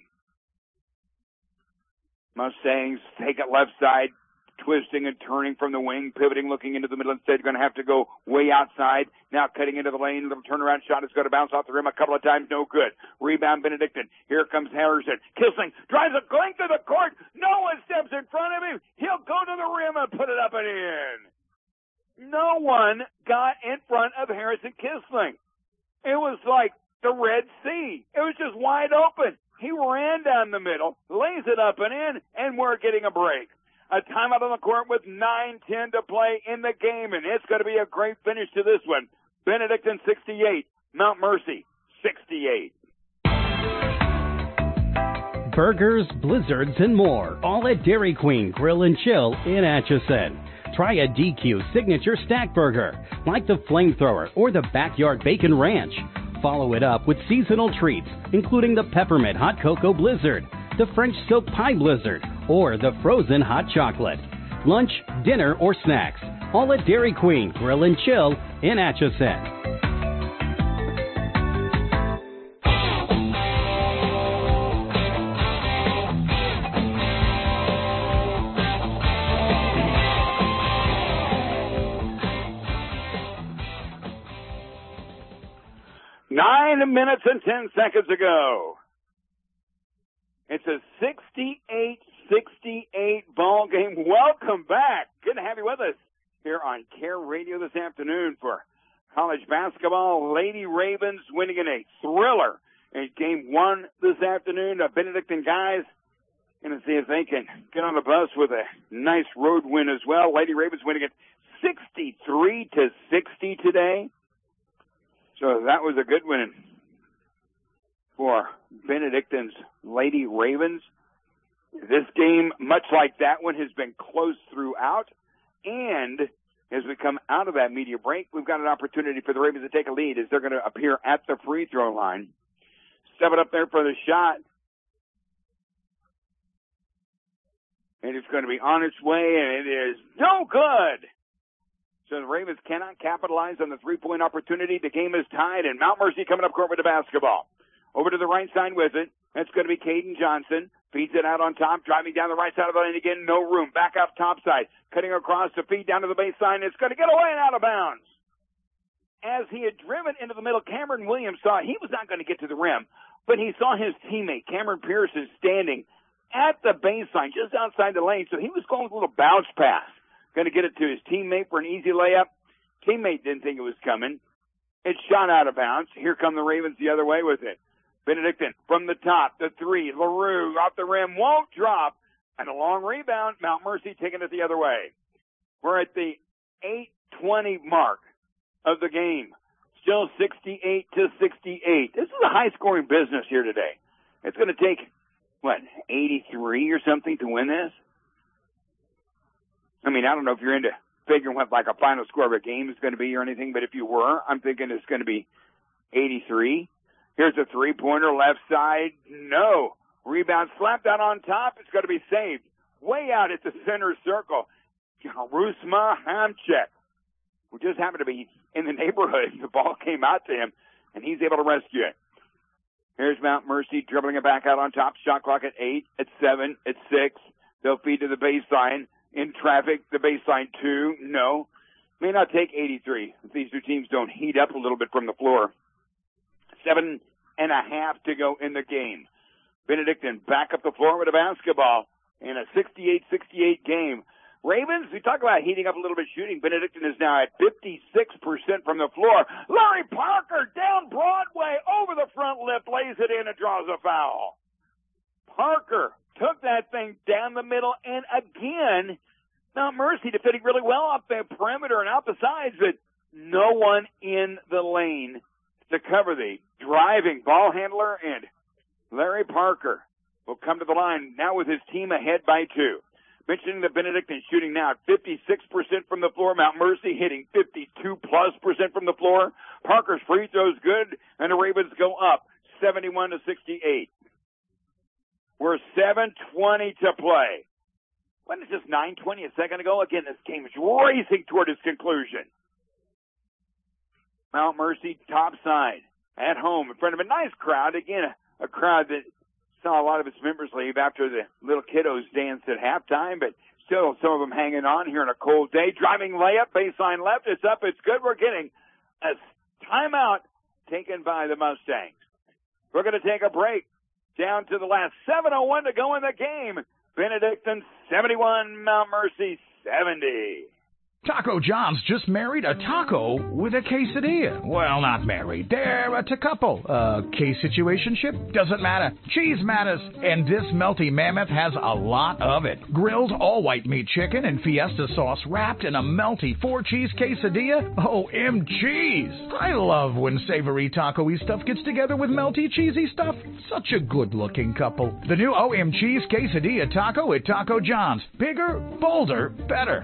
Mustangs take it left side, twisting and turning from the wing, pivoting, looking into the middle. Instead, going to have to go way outside. Now cutting into the lane. Little turnaround shot is going to bounce off the rim a couple of times. No good. Rebound, Benedictine. Here comes Harrison. Kissling drives a length of the court. No one steps in front of him. He'll go to the rim and put it up and in. No one got in front of Harrison Kissling. It was like the Red Sea. It was just wide open. He ran down the middle, lays it up and in, and we're getting a break. A timeout on the court with 9:10 to play in the game, and it's going to be a great finish to this one. Benedictine 68, Mount Mercy 68. Burgers, blizzards, and more, all at Dairy Queen Grill and Chill in Atchison. Try a DQ signature stack burger, like the Flamethrower or the Backyard Bacon Ranch. Follow it up with seasonal treats, including the Peppermint Hot Cocoa Blizzard, the French Silk Pie Blizzard, or the Frozen Hot Chocolate. Lunch, dinner, or snacks, all at Dairy Queen Grill and Chill in Atchison. Nine minutes and 10 seconds ago. It's a 68-68 ball game. Welcome back. Good to have you with us here on Care Radio this afternoon for college basketball. Lady Ravens winning in a thriller in game one this afternoon. The Benedictine guys going to see if they can get on the bus with a nice road win as well. Lady Ravens winning it 63-60 today. So that was a good win for Benedictine's Lady Ravens. This game, much like that one, has been close throughout. And as we come out of that media break, we've got an opportunity for the Ravens to take a lead as they're going to appear at the free throw line. Step it up there for the shot. And it's going to be on its way, and it is no good. So the Ravens cannot capitalize on the three-point opportunity. The game is tied, and Mount Mercy coming up court with the basketball. Over to the right side with it. That's going to be Caden Johnson. Feeds it out on top, driving down the right side of the lane again. No room. Back up top side. Cutting across to feed down to the baseline. It's going to get away and out of bounds. As he had driven into the middle, Cameron Williams saw he was not going to get to the rim, but he saw his teammate, Cameron Pearson, standing at the baseline just outside the lane. So he was going with a little bounce pass. Going to get it to his teammate for an easy layup. Teammate didn't think it was coming. It shot out of bounds. Here come the Ravens the other way with it. Benedictine from the top, the three. LaRue off the rim, won't drop. And a long rebound. Mount Mercy taking it the other way. We're at the 8:20 mark of the game. Still 68-68. This is a high-scoring business here today. It's going to take, 83 or something to win this? I mean, I don't know if you're into figuring what like a final score of a game is going to be or anything, but if you were, I'm thinking it's going to be 83. Here's a three-pointer left side. No. Rebound slapped out on top. It's going to be saved. Way out at the center circle. Rusma Hamchek, who just happened to be in the neighborhood. The ball came out to him, and he's able to rescue it. Here's Mount Mercy dribbling it back out on top. Shot clock at 8, at 7, at 6. They'll feed to the baseline. In traffic, the baseline 2, no. May not take 83 if these two teams don't heat up a little bit from the floor. 7.5 to go in the game. Benedictine back up the floor with a basketball in a 68-68 game. Ravens, we talk about heating up a little bit shooting. Benedictine is now at 56% from the floor. Larry Parker down Broadway over the front left lays it in and draws a foul. Parker took that thing down the middle, and again, Mount Mercy defending really well off the perimeter and out the sides, but no one in the lane to cover the driving ball handler, and Larry Parker will come to the line now with his team ahead by 2. Mentioning the Benedictine shooting now at 56% from the floor. Mount Mercy hitting 52+% from the floor. Parker's free throw's good, and the Ravens go up 71-68. We're 7:20 to play. Wasn't it just 9:20 a second ago? Again, this game is racing toward its conclusion. Mount Mercy topside at home in front of a nice crowd. Again, a crowd that saw a lot of its members leave after the little kiddos danced at halftime, but still some of them hanging on here on a cold day. Driving layup, baseline left. It's up. It's good. We're getting a timeout taken by the Mustangs. We're going to take a break. Down to the last 7:01 to go in the game. Benedictine 71, Mount Mercy 70. Taco John's just married a taco with a quesadilla. Well, not married. They're a couple. Case situationship? Doesn't matter. Cheese matters. And this melty mammoth has a lot of it. Grilled all-white meat chicken and fiesta sauce wrapped in a melty 4-cheese quesadilla. OMGs! I love when savory taco-y stuff gets together with melty cheesy stuff. Such a good-looking couple. The new OMG's quesadilla taco at Taco John's. Bigger, bolder, better.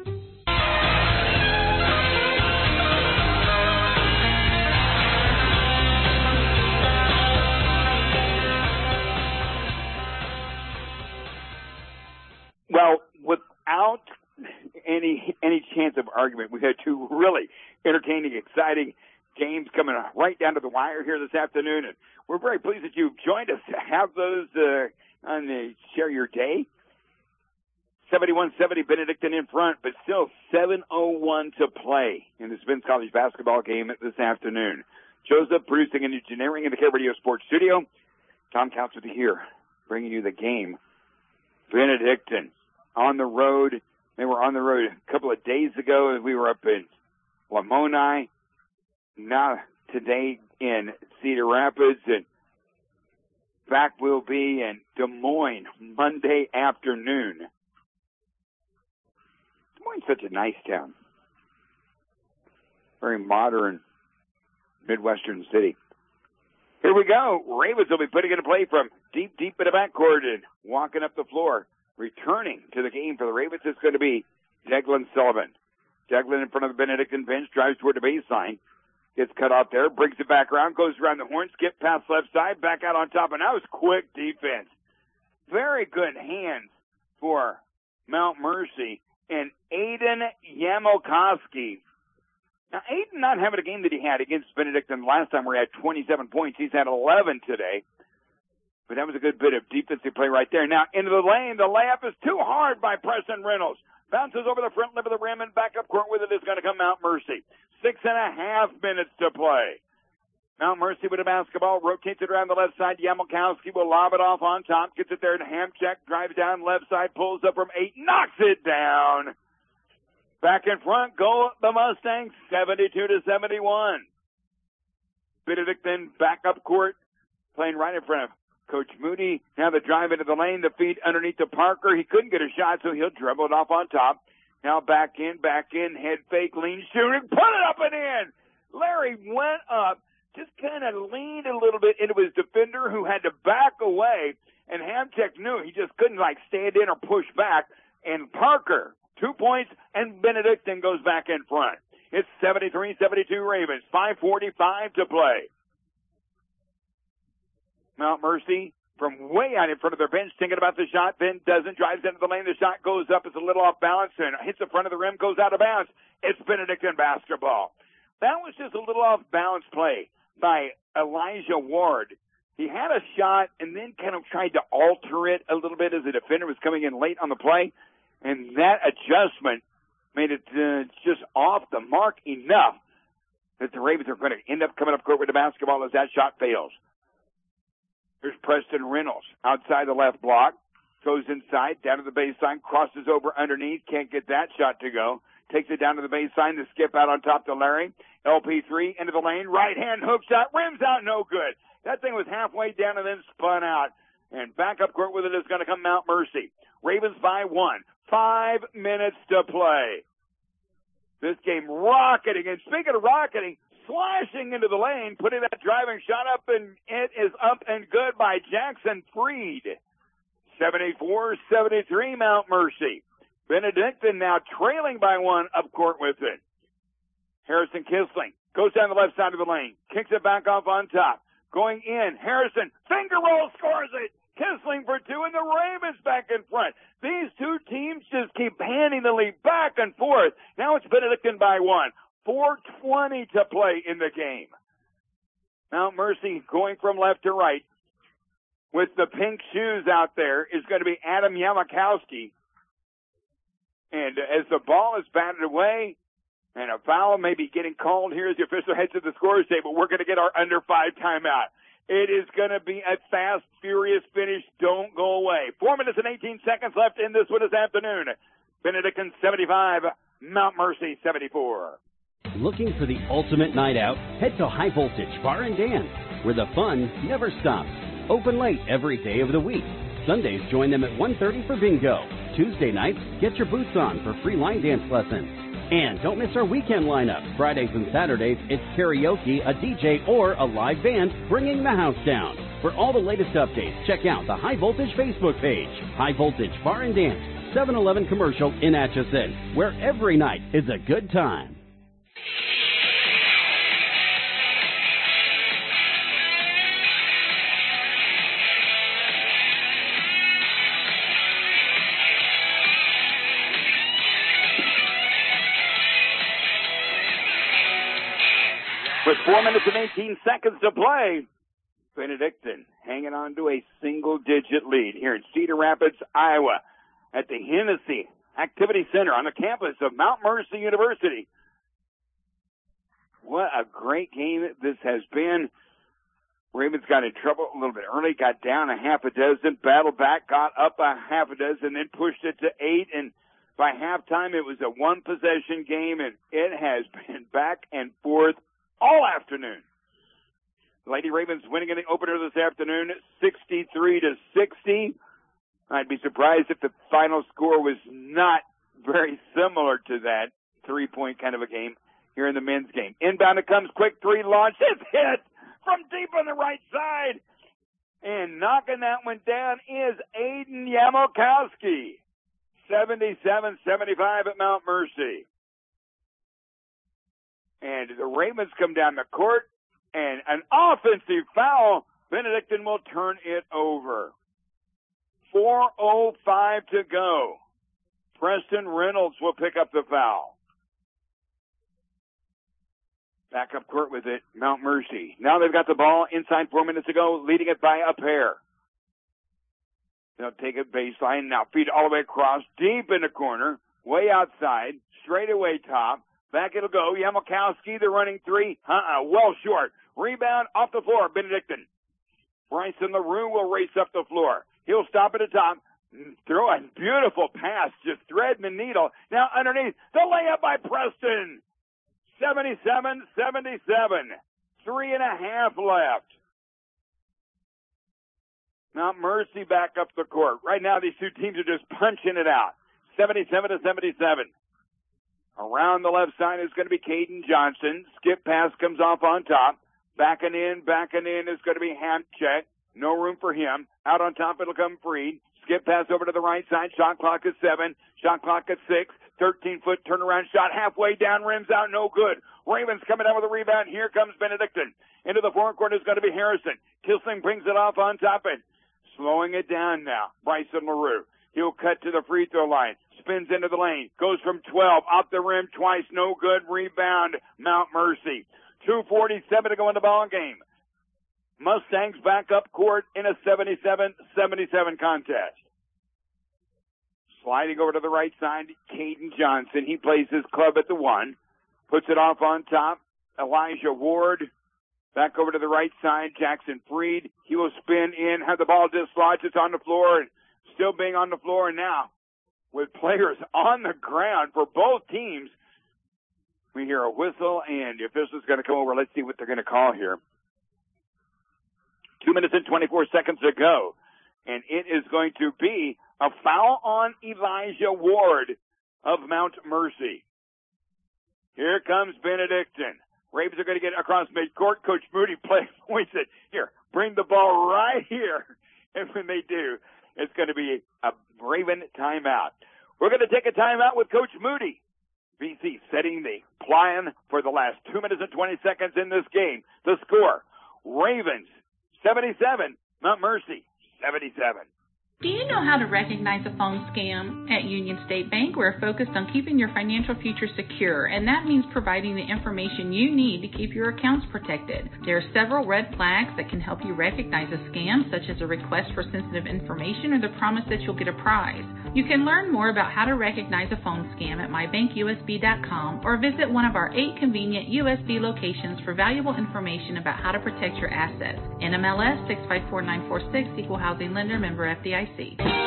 Well, without any chance of argument, we had 2 really entertaining, exciting games coming right down to the wire here this afternoon, and we're very pleased that you've joined us to have those on the Share Your Day. 71-70 Benedictine in front, but still 7:01 to play in the Vince College basketball game this afternoon. Joseph producing and engineering in the Care Radio Sports Studio. Tom Counts with you here, bringing you the game. Benedictine on the road. They were on the road a couple of days ago. We were up in Lamoni. Now today in Cedar Rapids, and back we'll be in Des Moines Monday afternoon. Des Moines is such a nice town. Very modern Midwestern city. Here we go. Ravens will be putting it in play from deep in the backcourt and walking up the floor. Returning to the game for the Ravens is going to be Declan Sullivan. Declan in front of the Benedictine bench, drives toward the baseline. Gets cut off there, brings it back around, goes around the horn, skip past left side, back out on top, and that was quick defense. Very good hands for Mount Mercy and Aiden Yamokoski. Now, Aiden not having a game that he had against Benedictine last time where he had 27 points. He's had 11 today. But that was a good bit of defensive play right there. Now, into the lane, the layup is too hard by Preston Reynolds. Bounces over the front lip of the rim, and back up court with it is going to come Mount Mercy. 6.5 minutes to play. Mount Mercy with a basketball, rotates it around the left side. Yamokoski will lob it off on top, gets it there to Hamchek, drives down left side, pulls up from 8, knocks it down. Back in front, go the Mustangs, 72-71. Benedictine back up court, playing right in front of Coach Moody. Now the drive into the lane, the feed underneath to Parker. He couldn't get a shot, so he'll dribble it off on top. Now back in, head fake, lean shooting, put it up and in. Larry went up, just kind of leaned a little bit into his defender who had to back away, and Hamchek knew he just couldn't stand in or push back. And Parker, 2 points, and Benedictine goes back in front. It's 73-72 Ravens, 5:45 to play. Mount Mercy from way out in front of their bench, thinking about the shot, then doesn't, drives into the lane, the shot goes up, it's a little off balance, and hits the front of the rim, goes out of bounds. It's Benedictine basketball. That was just a little off balance play by Elijah Ward. He had a shot and then kind of tried to alter it a little bit as the defender was coming in late on the play, and that adjustment made it just off the mark enough that the Ravens are going to end up coming up court with the basketball as that shot fails. Here's Preston Reynolds outside the left block, goes inside, down to the baseline, crosses over underneath, can't get that shot to go. Takes it down to the baseline, the skip out on top to Larry. LP3 into the lane, right hand hook shot, rims out, no good. That thing was halfway down and then spun out. And back up court with it is going to come Mount Mercy. Ravens by 1. 5 minutes to play. This game rocketing. And speaking of rocketing, slashing into the lane, putting that driving shot up, and it is up and good by Jackson Freed. 74-73 Mount Mercy. Benedictine now trailing by 1 up court with it. Harrison Kissling goes down the left side of the lane, kicks it back off on top. Going in, Harrison, finger roll, scores it. Kissling for 2, and the Ravens back in front. These two teams just keep handing the lead back and forth. Now it's Benedictine by 1. 4:20 to play in the game. Mount Mercy going from left to right with the pink shoes out there is going to be Adam Yamakowski. And as the ball is batted away, and a foul may be getting called here as the official heads to the scores table, we're going to get our under 5 timeout. It is going to be a fast, furious finish. Don't go away. 4 minutes and 18 seconds left in this one this afternoon. Benedictine 75, Mount Mercy 74. Looking for the ultimate night out? Head to High Voltage Bar and Dance, where the fun never stops. Open late every day of the week. Sundays, join them at 1:30 for bingo. Tuesday nights, get your boots on for free line dance lessons. And don't miss our weekend lineup. Fridays and Saturdays, it's karaoke, a DJ, or a live band bringing the house down. For all the latest updates, check out the High Voltage Facebook page. High Voltage Bar and Dance, 7-Eleven commercial in Atchison, where every night is a good time. With 4 minutes and 18 seconds to play, Benedictine hanging on to a single-digit lead here in Cedar Rapids, Iowa, at the Hennessy Activity Center on the campus of Mount Mercy University. What a great game this has been. Ravens got in trouble a little bit early, got down a half a dozen, battled back, got up a half a dozen, then pushed it to 8, and by halftime it was a one-possession game, and it has been back and forth all afternoon. Lady Ravens winning in the opener this afternoon, 63-60. I'd be surprised if the final score was not very similar to that 3-point kind of a game here in the men's game. Inbound it comes, quick 3 launch. It's hit from deep on the right side. And knocking that one down is Aiden Yamakowski. 77-75 at Mount Mercy. And the Ravens come down the court, and an offensive foul. Benedictine will turn it over. 4:05 to go. Preston Reynolds will pick up the foul. Back up court with it, Mount Mercy. Now they've got the ball inside 4 minutes to go, leading it by a pair. They'll take it baseline, now feed all the way across, deep in the corner, way outside, straight away top. Back it'll go. Yamakowski, the running 3. Well short. Rebound off the floor. Benedictine. Bryson LaRue will race up the floor. He'll stop at the top. Throw a beautiful pass. Just threading the needle. Now underneath. The layup by Preston. 77-77. 3.5 left. Mount Mercy back up the court. Right now these two teams are just punching it out. 77-77. Around the left side is going to be Caden Johnson. Skip pass comes off on top. Backing in is going to be Hamchek. No room for him. Out on top it'll come Freed. Skip pass over to the right side. Shot clock at 7. Shot clock at 6. 13-foot turnaround shot. Halfway down, rims out, no good. Ravens coming down with a rebound. Here comes Benedictine. Into the forecourt is going to be Harrison. Kissling brings it off on top and slowing it down now. Bryson LaRue. He'll cut to the free throw line. Spins into the lane. Goes from 12. Off the rim twice. No good. Rebound. Mount Mercy. 2:47 to go in the ball game. Mustangs back up court in a 77-77 contest. Sliding over to the right side, Caden Johnson. He plays his club at the 1. Puts it off on top. Elijah Ward. Back over to the right side, Jackson Freed. He will spin in, have the ball dislodged. It's on the floor, and still being on the floor now with players on the ground for both teams. We hear a whistle, and the official's going to come over. Let's see what they're going to call here. 2 minutes and 24 seconds to go. And it is going to be a foul on Elijah Ward of Mount Mercy. Here comes Benedictine. Ravens are going to get across midcourt. Coach Moody points it. Here, bring the ball right here. And when they do, it's going to be a Raven timeout. We're going to take a timeout with Coach Moody. BC setting the plan for the last 2 minutes and 20 seconds in this game. The score, Ravens 77, Mount Mercy 77. Do you know how to recognize a phone scam? At Union State Bank, we're focused on keeping your financial future secure, and that means providing the information you need to keep your accounts protected. There are several red flags that can help you recognize a scam, such as a request for sensitive information or the promise that you'll get a prize. You can learn more about how to recognize a phone scam at mybankusb.com or visit one of our 8 convenient USB locations for valuable information about how to protect your assets. NMLS 654946, Equal Housing Lender, member FDIC. Have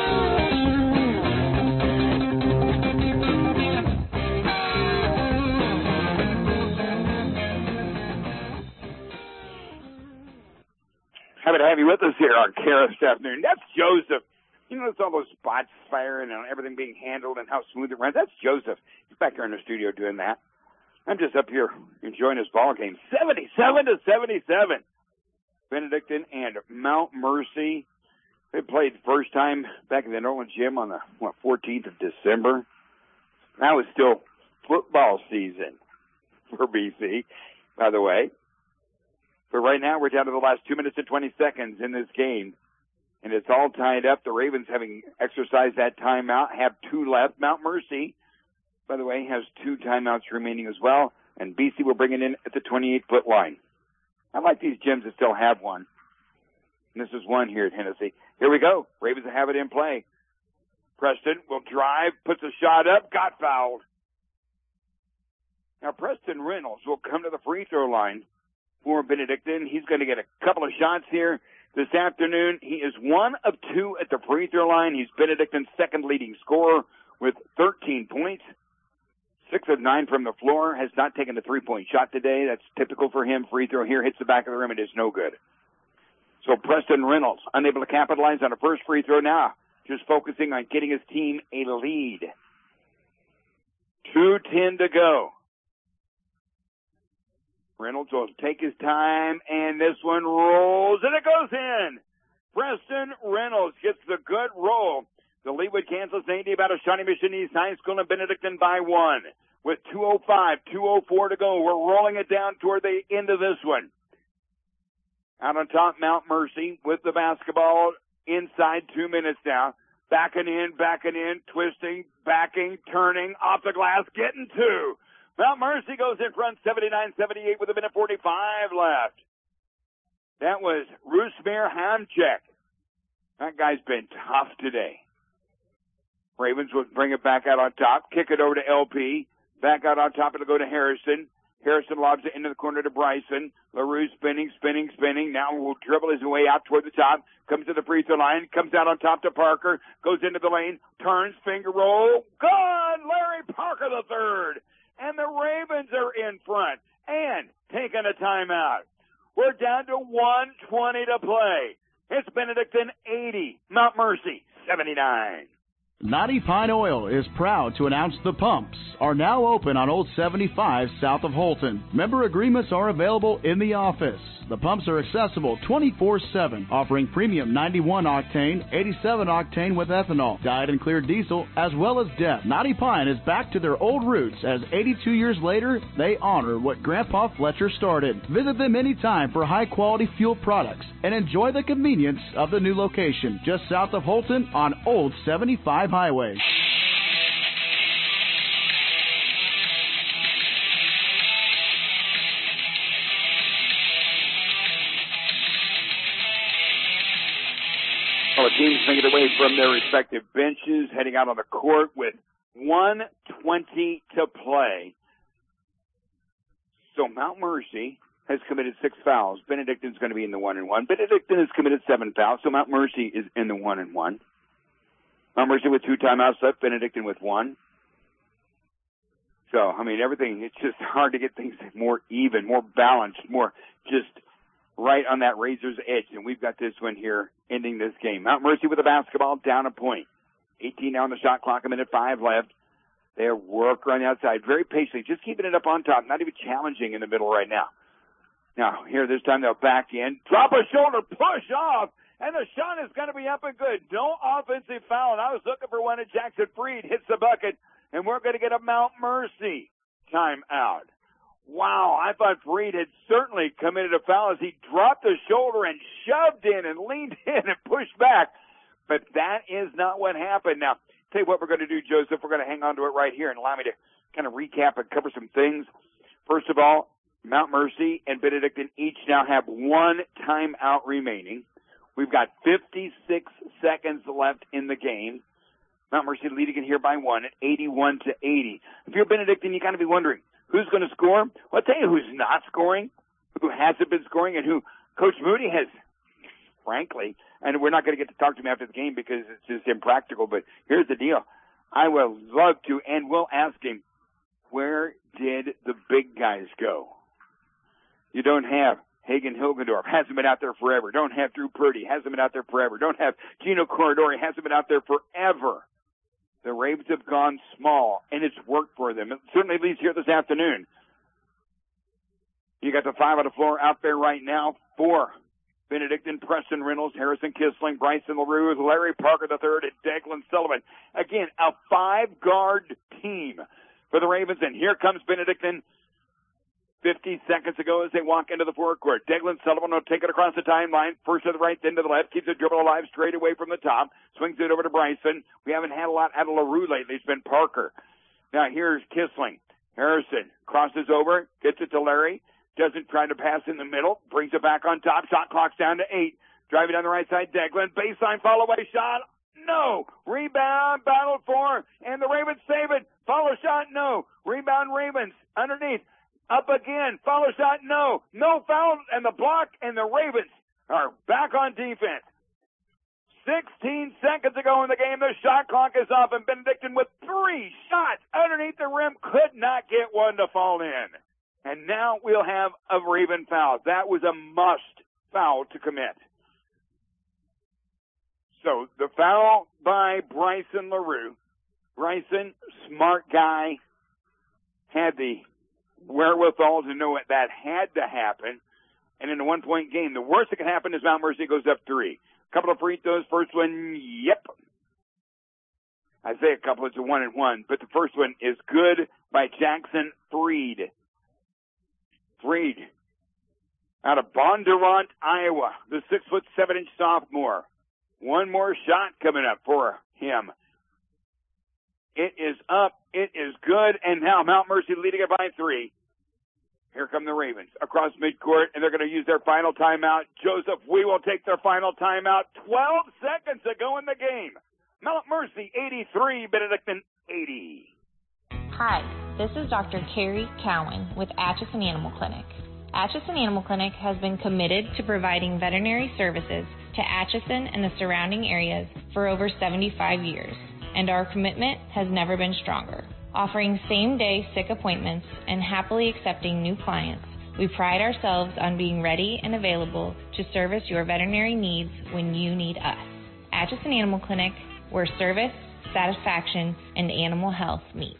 to have you with us here on KARE this afternoon. That's Joseph. You notice all those spots firing and everything being handled and how smooth it runs? That's Joseph. He's back here in the studio doing that. I'm just up here enjoying this ball game. 77-77. Benedictine and Mount Mercy. They played first time back in the Norland Gym on the 14th of December. That was still football season for BC, by the way. But right now we're down to the last 2 minutes and 20 seconds in this game. And it's all tied up. The Ravens, having exercised that timeout, have 2 left. Mount Mercy, by the way, has 2 timeouts remaining as well. And BC will bring it in at the 28-foot line. I like these gyms that still have one. And this is one here at Hennessy. Here we go. Ravens have it in play. Preston will drive, puts a shot up, got fouled. Now Preston Reynolds will come to the free throw line for Benedictine. He's going to get a couple of shots here this afternoon. He is 1 of 2 at the free throw line. He's Benedictine's second leading scorer with 13 points. 6 of 9 from the floor. Has not taken a 3-point shot today. That's typical for him. Free throw here hits the back of the rim. It is no good. So Preston Reynolds unable to capitalize on a first free throw now. Just focusing on getting his team a lead. 2:10 to go. Reynolds will take his time, and this one rolls, and it goes in. Preston Reynolds gets the good roll. The lead with Kansas A&T about a Shawnee Mission East High School and Benedictine by 1. With 2:05, 2:04 to go. We're rolling it down toward the end of this one. Out on top, Mount Mercy with the basketball inside 2 minutes now. Backing in, twisting, backing, turning, off the glass, getting 2. Mount Mercy goes in front 79-78 with a minute 45 left. That was Rusmir Hamchek. That guy's been tough today. Ravens will bring it back out on top, kick it over to LP. Back out on top, it'll go to Harrison. Harrison lobs it into the corner to Bryson. LaRue spinning. Now will dribble his way out toward the top. Comes to the free throw line. Comes out on top to Parker. Goes into the lane. Turns, finger roll. Gone! Larry Parker the third. And the Ravens are in front and taking a timeout. We're down to 1:20 to play. It's Benedictine 80, Mount Mercy 79. Knotty Pine Oil is proud to announce the pumps are now open on Old 75 south of Holton. Member agreements are available in the office. The pumps are accessible 24/7, offering premium 91 octane, 87 octane with ethanol, dyed and clear diesel, as well as DEF. Knotty Pine is back to their old roots as 82 years later, they honor what Grandpa Fletcher started. Visit them anytime for high-quality fuel products and enjoy the convenience of the new location just south of Holton on Old 75 Highway. Well, the teams make it away from their respective benches, heading out on the court with 1:20 to play. So Mount Mercy has committed 6 fouls. Benedictine's going to be in the 1-and-1. Benedictine has committed 7 fouls, so Mount Mercy is in the 1-and-1. Mount Mercy with 2 timeouts left, Benedictine with 1. So, I mean, everything, it's just hard to get things more even, more balanced, more just right on that razor's edge, and we've got this one here ending this game. Mount Mercy with the basketball, down a point. 18 now on the shot clock, 1:05 left. They're working on the outside very patiently, just keeping it up on top, not even challenging in the middle right now. Now, here this time they'll back in, drop a shoulder, push off, and the shot is going to be up and good. No offensive foul, and I was looking for one, and Jackson Freed hits the bucket, and we're going to get a Mount Mercy timeout. Wow, I thought Freed had certainly committed a foul as he dropped the shoulder and shoved in and leaned in and pushed back. But that is not what happened. Now, tell you what we're going to do, Joseph. We're going to hang on to it right here and allow me to kind of recap and cover some things. First of all, Mount Mercy and Benedictine each now have one timeout remaining. We've got 56 seconds left in the game. Mount Mercy leading it here by one at 81-80. If you're Benedictine, you got to be wondering, who's going to score? Well, I'll tell you who's not scoring, who hasn't been scoring, and who Coach Moody has, frankly, and we're not going to get to talk to him after the game because it's just impractical, but here's the deal. I would love to and will ask him, where did the big guys go? You don't have Hagen Hilgendorf, hasn't been out there forever. Don't have Drew Purdy, hasn't been out there forever. Don't have Gino Corridori, hasn't been out there forever. The Ravens have gone small, and it's worked for them. It certainly leads here this afternoon. You got the five on the floor out there right now for Benedictine, Preston Reynolds, Harrison Kissling, Bryson LaRue, Larry Parker III, and Declan Sullivan. Again, a five-guard team for the Ravens, and here comes Benedictine 50 seconds ago as they walk into the forecourt. Declan Sullivan will take it across the timeline, first to the right, then to the left, keeps the dribble alive straight away from the top, swings it over to Bryson. We haven't had a lot out of LaRue lately. It's been Parker. Now here's Kissling. Harrison crosses over, gets it to Larry, doesn't try to pass in the middle, brings it back on top, shot clock's down to 8. Driving down the right side, Declan, baseline follow-away shot, no. Rebound, battled for, and the Ravens save it. Follow shot, no. Rebound, Ravens, underneath. Up again, follow shot, no. No foul, and the block, and the Ravens are back on defense. 16 seconds ago in the game, the shot clock is off, and Benedictine with 3 shots underneath the rim could not get one to fall in. And now we'll have a Raven foul. That was a must foul to commit. So the foul by Bryson LaRue. Bryson, smart guy, had the wherewithal to know that had to happen. And in a one-point game, the worst that can happen is Mount Mercy goes up 3. A couple of free throws. First one, yep. I say a couple, it's a 1-and-1. But the first one is good by Jackson Freed. Freed out of Bondurant, Iowa, the 6'7" sophomore. One more shot coming up for him. It is up. It is good. And now Mount Mercy leading it by 3. Here come the Ravens across midcourt, and they're going to use their final timeout. Joseph, we will take their final timeout. 12 seconds to go in the game. Mount Mercy 83, Benedictine 80. Hi, this is Dr. Carrie Cowan with Atchison Animal Clinic. Atchison Animal Clinic has been committed to providing veterinary services to Atchison and the surrounding areas for over 75 years, and our commitment has never been stronger. Offering same-day sick appointments and happily accepting new clients, we pride ourselves on being ready and available to service your veterinary needs when you need us. Atchison Animal Clinic, where service, satisfaction, and animal health meet.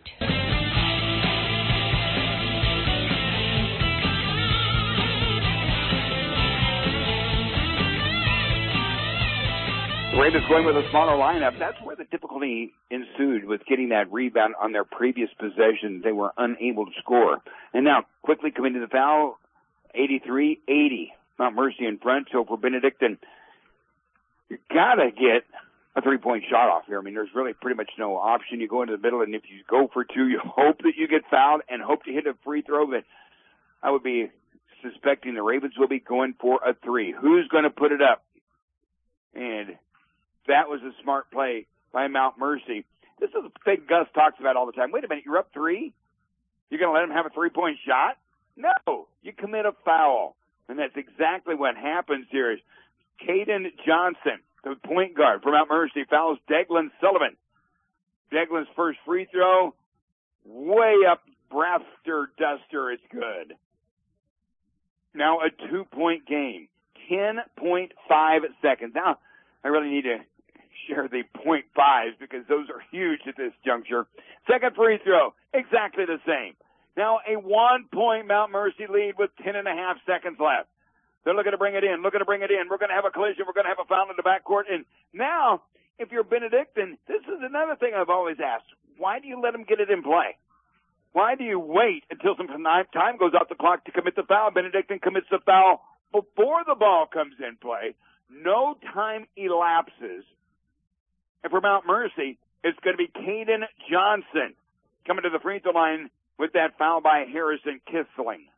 The Ravens going with a smaller lineup. That's where the difficulty ensued with getting that rebound on their previous possession. They were unable to score. And now, quickly coming to the foul, 83-80. Mount Mercy in front. So for Benedictine, you got to get a three-point shot off here. I mean, there's really pretty much no option. You go into the middle, and if you go for 2, you hope that you get fouled and hope to hit a free throw. But I would be suspecting the Ravens will be going for a 3. Who's going to put it up? And that was a smart play by Mount Mercy. This is a thing Gus talks about all the time. Wait a minute, you're up 3? You're going to let him have a three-point shot? No, you commit a foul. And that's exactly what happens here. Caden Johnson, the point guard for Mount Mercy, fouls Declan Sullivan. Declan's first free throw, way up, Brafter Duster, it's good. Now a 2-point game. 10.5 seconds. Now, I really need to share the .5s because those are huge at this juncture. Second free throw, exactly the same. Now a 1-point Mount Mercy lead with 10.5 seconds left. They're looking to bring it in, We're going to have a collision. We're going to have a foul in the backcourt. And now, if you're Benedictine, this is another thing I've always asked. Why do you let them get it in play? Why do you wait until some time goes off the clock to commit the foul? Benedictine commits the foul before the ball comes in play. No time elapses. And for Mount Mercy, it's going to be Caden Johnson coming to the free throw line with that foul by Harrison Kissling.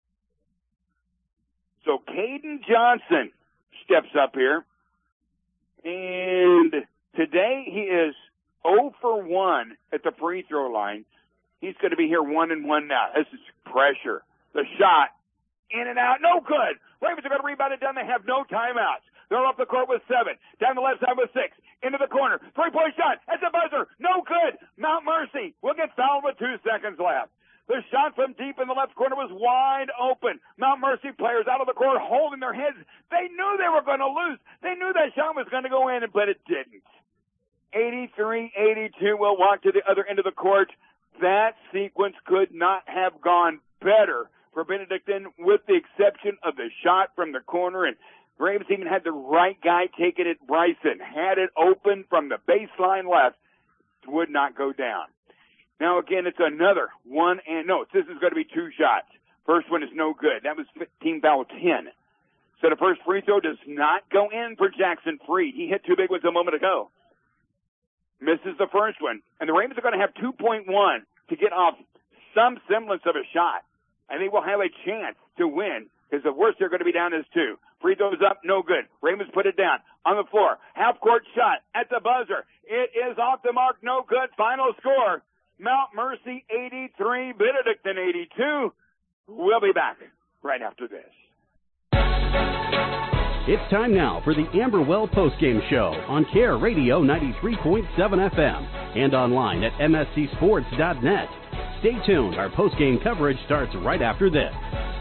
So Caden Johnson steps up here. And today he is 0 for 1 at the free throw line. He's going to be here 1-1 now. This is pressure. The shot, in and out, no good. Ravens are going to rebound it down. They have no timeouts. They're up the court with 7. Down the left side with 6. Into the corner. 3-point shot. At the buzzer. No good. Mount Mercy will get fouled with 2 seconds left. The shot from deep in the left corner was wide open. Mount Mercy players out of the court holding their heads. They knew they were going to lose. They knew that shot was going to go in, but it didn't. 83-82 will walk to the other end of the court. That sequence could not have gone better for Benedictine, with the exception of the shot from the corner. And Ravens even had the right guy taking it. Bryson had it open from the baseline left. Would not go down. Now, again, it's another this is going to be 2 shots. First one is no good. That was team foul 10. So the first free throw does not go in for Jackson Freed. He hit 2 big ones a moment ago. Misses the first one. And the Ravens are going to have 2.1 to get off some semblance of a shot. And they will have a chance to win, because the worst they're going to be down is 2. Free throws up, no good. Ravens put it down on the floor. Half-court shot at the buzzer. It is off the mark, no good. Final score, Mount Mercy 83, Benedictine 82. We'll be back right after this. It's time now for the Amberwell Postgame Show on Care Radio 93.7 FM and online at mscsports.net. Stay tuned. Our postgame coverage starts right after this.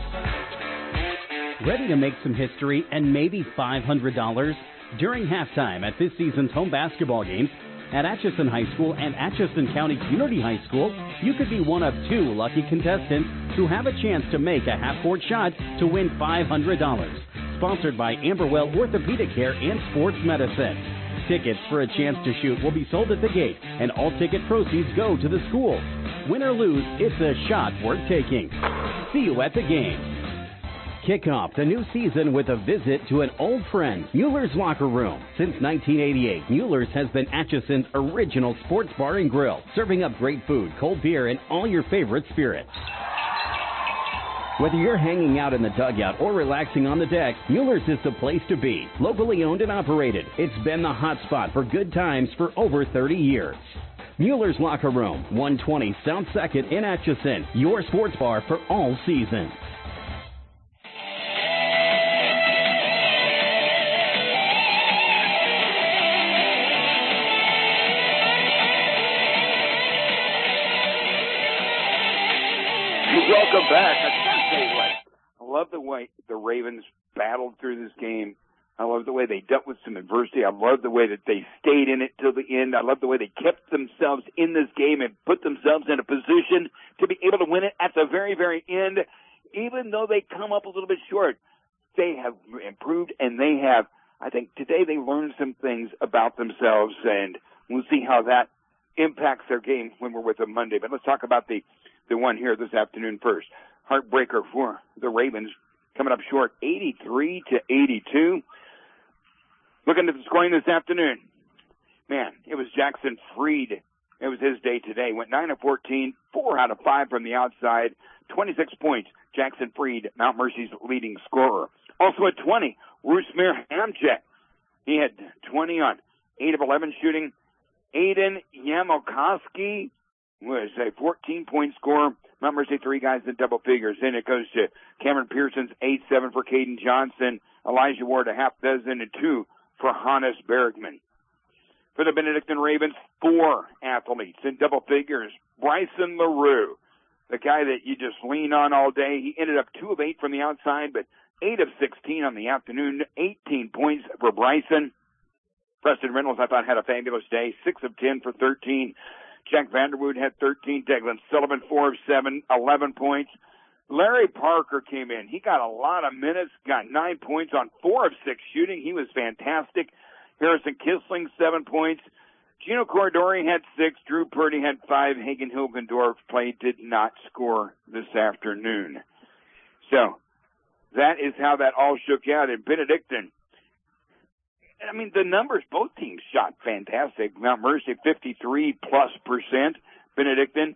Ready to make some history and maybe $500? During halftime at this season's home basketball games at Atchison High School and Atchison County Community High School, you could be one of 2 lucky contestants who have a chance to make a half-court shot to win $500. Sponsored by Amberwell Orthopedic Care and Sports Medicine. Tickets for a chance to shoot will be sold at the gate, and all ticket proceeds go to the school. Win or lose, it's a shot worth taking. See you at the game. Kick off the new season with a visit to an old friend, Mueller's Locker Room. Since 1988, Mueller's has been Atchison's original sports bar and grill, serving up great food, cold beer, and all your favorite spirits. Whether you're hanging out in the dugout or relaxing on the deck, Mueller's is the place to be. Locally owned and operated, it's been the hot spot for good times for over 30 years. Mueller's Locker Room, 120 South 2nd in Atchison, your sports bar for all seasons. Welcome back. I love the way the Ravens battled through this game. I love the way they dealt with some adversity. I love the way that they stayed in it till the end. I love the way they kept themselves in this game and put themselves in a position to be able to win it at the very, very end. Even though they come up a little bit short, they have improved, and they have, I think today they learned some things about themselves, and we'll see how that impacts their game when we're with them Monday. But let's talk about the one here this afternoon first. Heartbreaker for the Ravens, coming up short 83-82. Looking at the scoring this afternoon. Man, it was Jackson Freed. It was his day today. Went 9 of 14, 4 out of 5 from the outside, 26 points. Jackson Freed, Mount Mercy's leading scorer. Also at 20, Rusmir Hamchek. He had 20 on 8 of 11 shooting. Aiden Yamokoski was a 14-point scorer. Mount Mercy 3 guys in double figures. Then it goes to Cameron Pearson's 8-7 for Caden Johnson. Elijah Ward a half dozen, and 2 for Hannes Bergman. For the Benedictine Ravens, 4 athletes in double figures. Bryson LaRue, the guy that you just lean on all day. He ended up 2 of 8 from the outside, but 8 of 16 on the afternoon, 18 points for Bryson. Preston Reynolds, I thought, had a fabulous day, 6 of 10 for 13. Jack Vanderwood had 13. Declan Sullivan, 4 of 7, 11 points. Larry Parker came in. He got a lot of minutes, got 9 points on 4 of 6 shooting. He was fantastic. Harrison Kissling, 7 points. Gino Corridori had 6. Drew Purdy had 5. Hagen Hilgendorf did not score this afternoon. So that is how that all shook out. In Benedictine, I mean, the numbers, both teams shot fantastic. Mount Mercy, 53+%. Benedictine,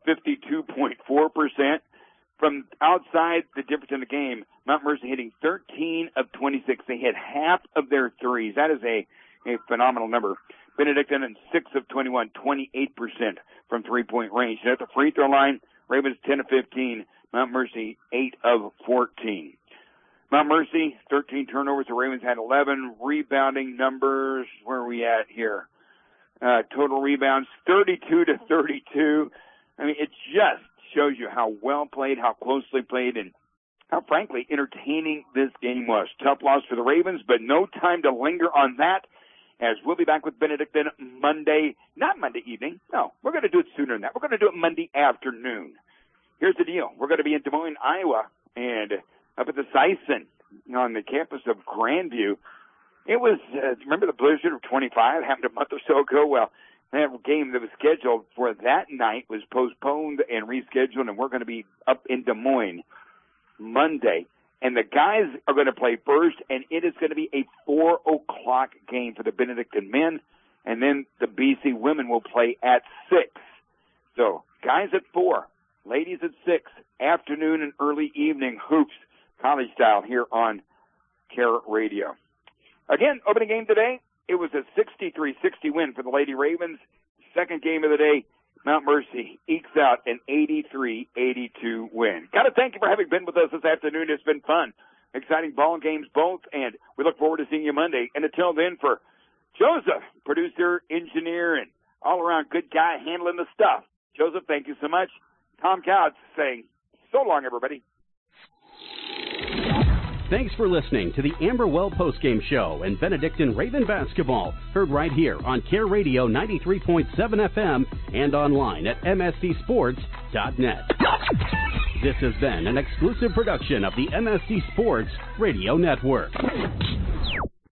52.4%. From outside, the difference in the game, Mount Mercy hitting 13 of 26. They hit half of their threes. That is a phenomenal number. Benedictine in 6 of 21, 28% from three-point range. And at the free throw line, Ravens 10 of 15, Mount Mercy 8 of 14. Mount Mercy, 13 turnovers. The Ravens had 11 rebounding numbers. Where are we at here? Total rebounds, 32 to 32. I mean, it just shows you how well played, how closely played, and how, frankly, entertaining this game was. Tough loss for the Ravens, but no time to linger on that, as we'll be back with Benedictine Monday, not Monday evening. No, we're going to do it sooner than that. We're going to do it Monday afternoon. Here's the deal. We're going to be in Des Moines, Iowa, and up at the Sison on the campus of Grandview. It was, remember the blizzard of 25 happened a month or so ago? Well, that game that was scheduled for that night was postponed and rescheduled, and we're going to be up in Des Moines Monday. And the guys are going to play first, and it is going to be a 4 o'clock game for the Benedictine men, and then the BC women will play at 6. So guys at 4, ladies at 6, afternoon and early evening hoops, college style, here on Care Radio. Again, opening game today, it was a 63-60 win for the Lady Ravens. Second game of the day, Mount Mercy ekes out an 83-82 win. Got to thank you for having been with us this afternoon. It's been fun. Exciting ball games both, and we look forward to seeing you Monday. And until then, for Joseph, producer, engineer, and all-around good guy handling the stuff, Joseph, thank you so much. Tom Couch saying so long, everybody. Thanks for listening to the Amberwell Postgame Show and Benedictine Raven Basketball, heard right here on Care Radio 93.7 FM and online at mscsports.net. This has been an exclusive production of the MSC Sports Radio Network.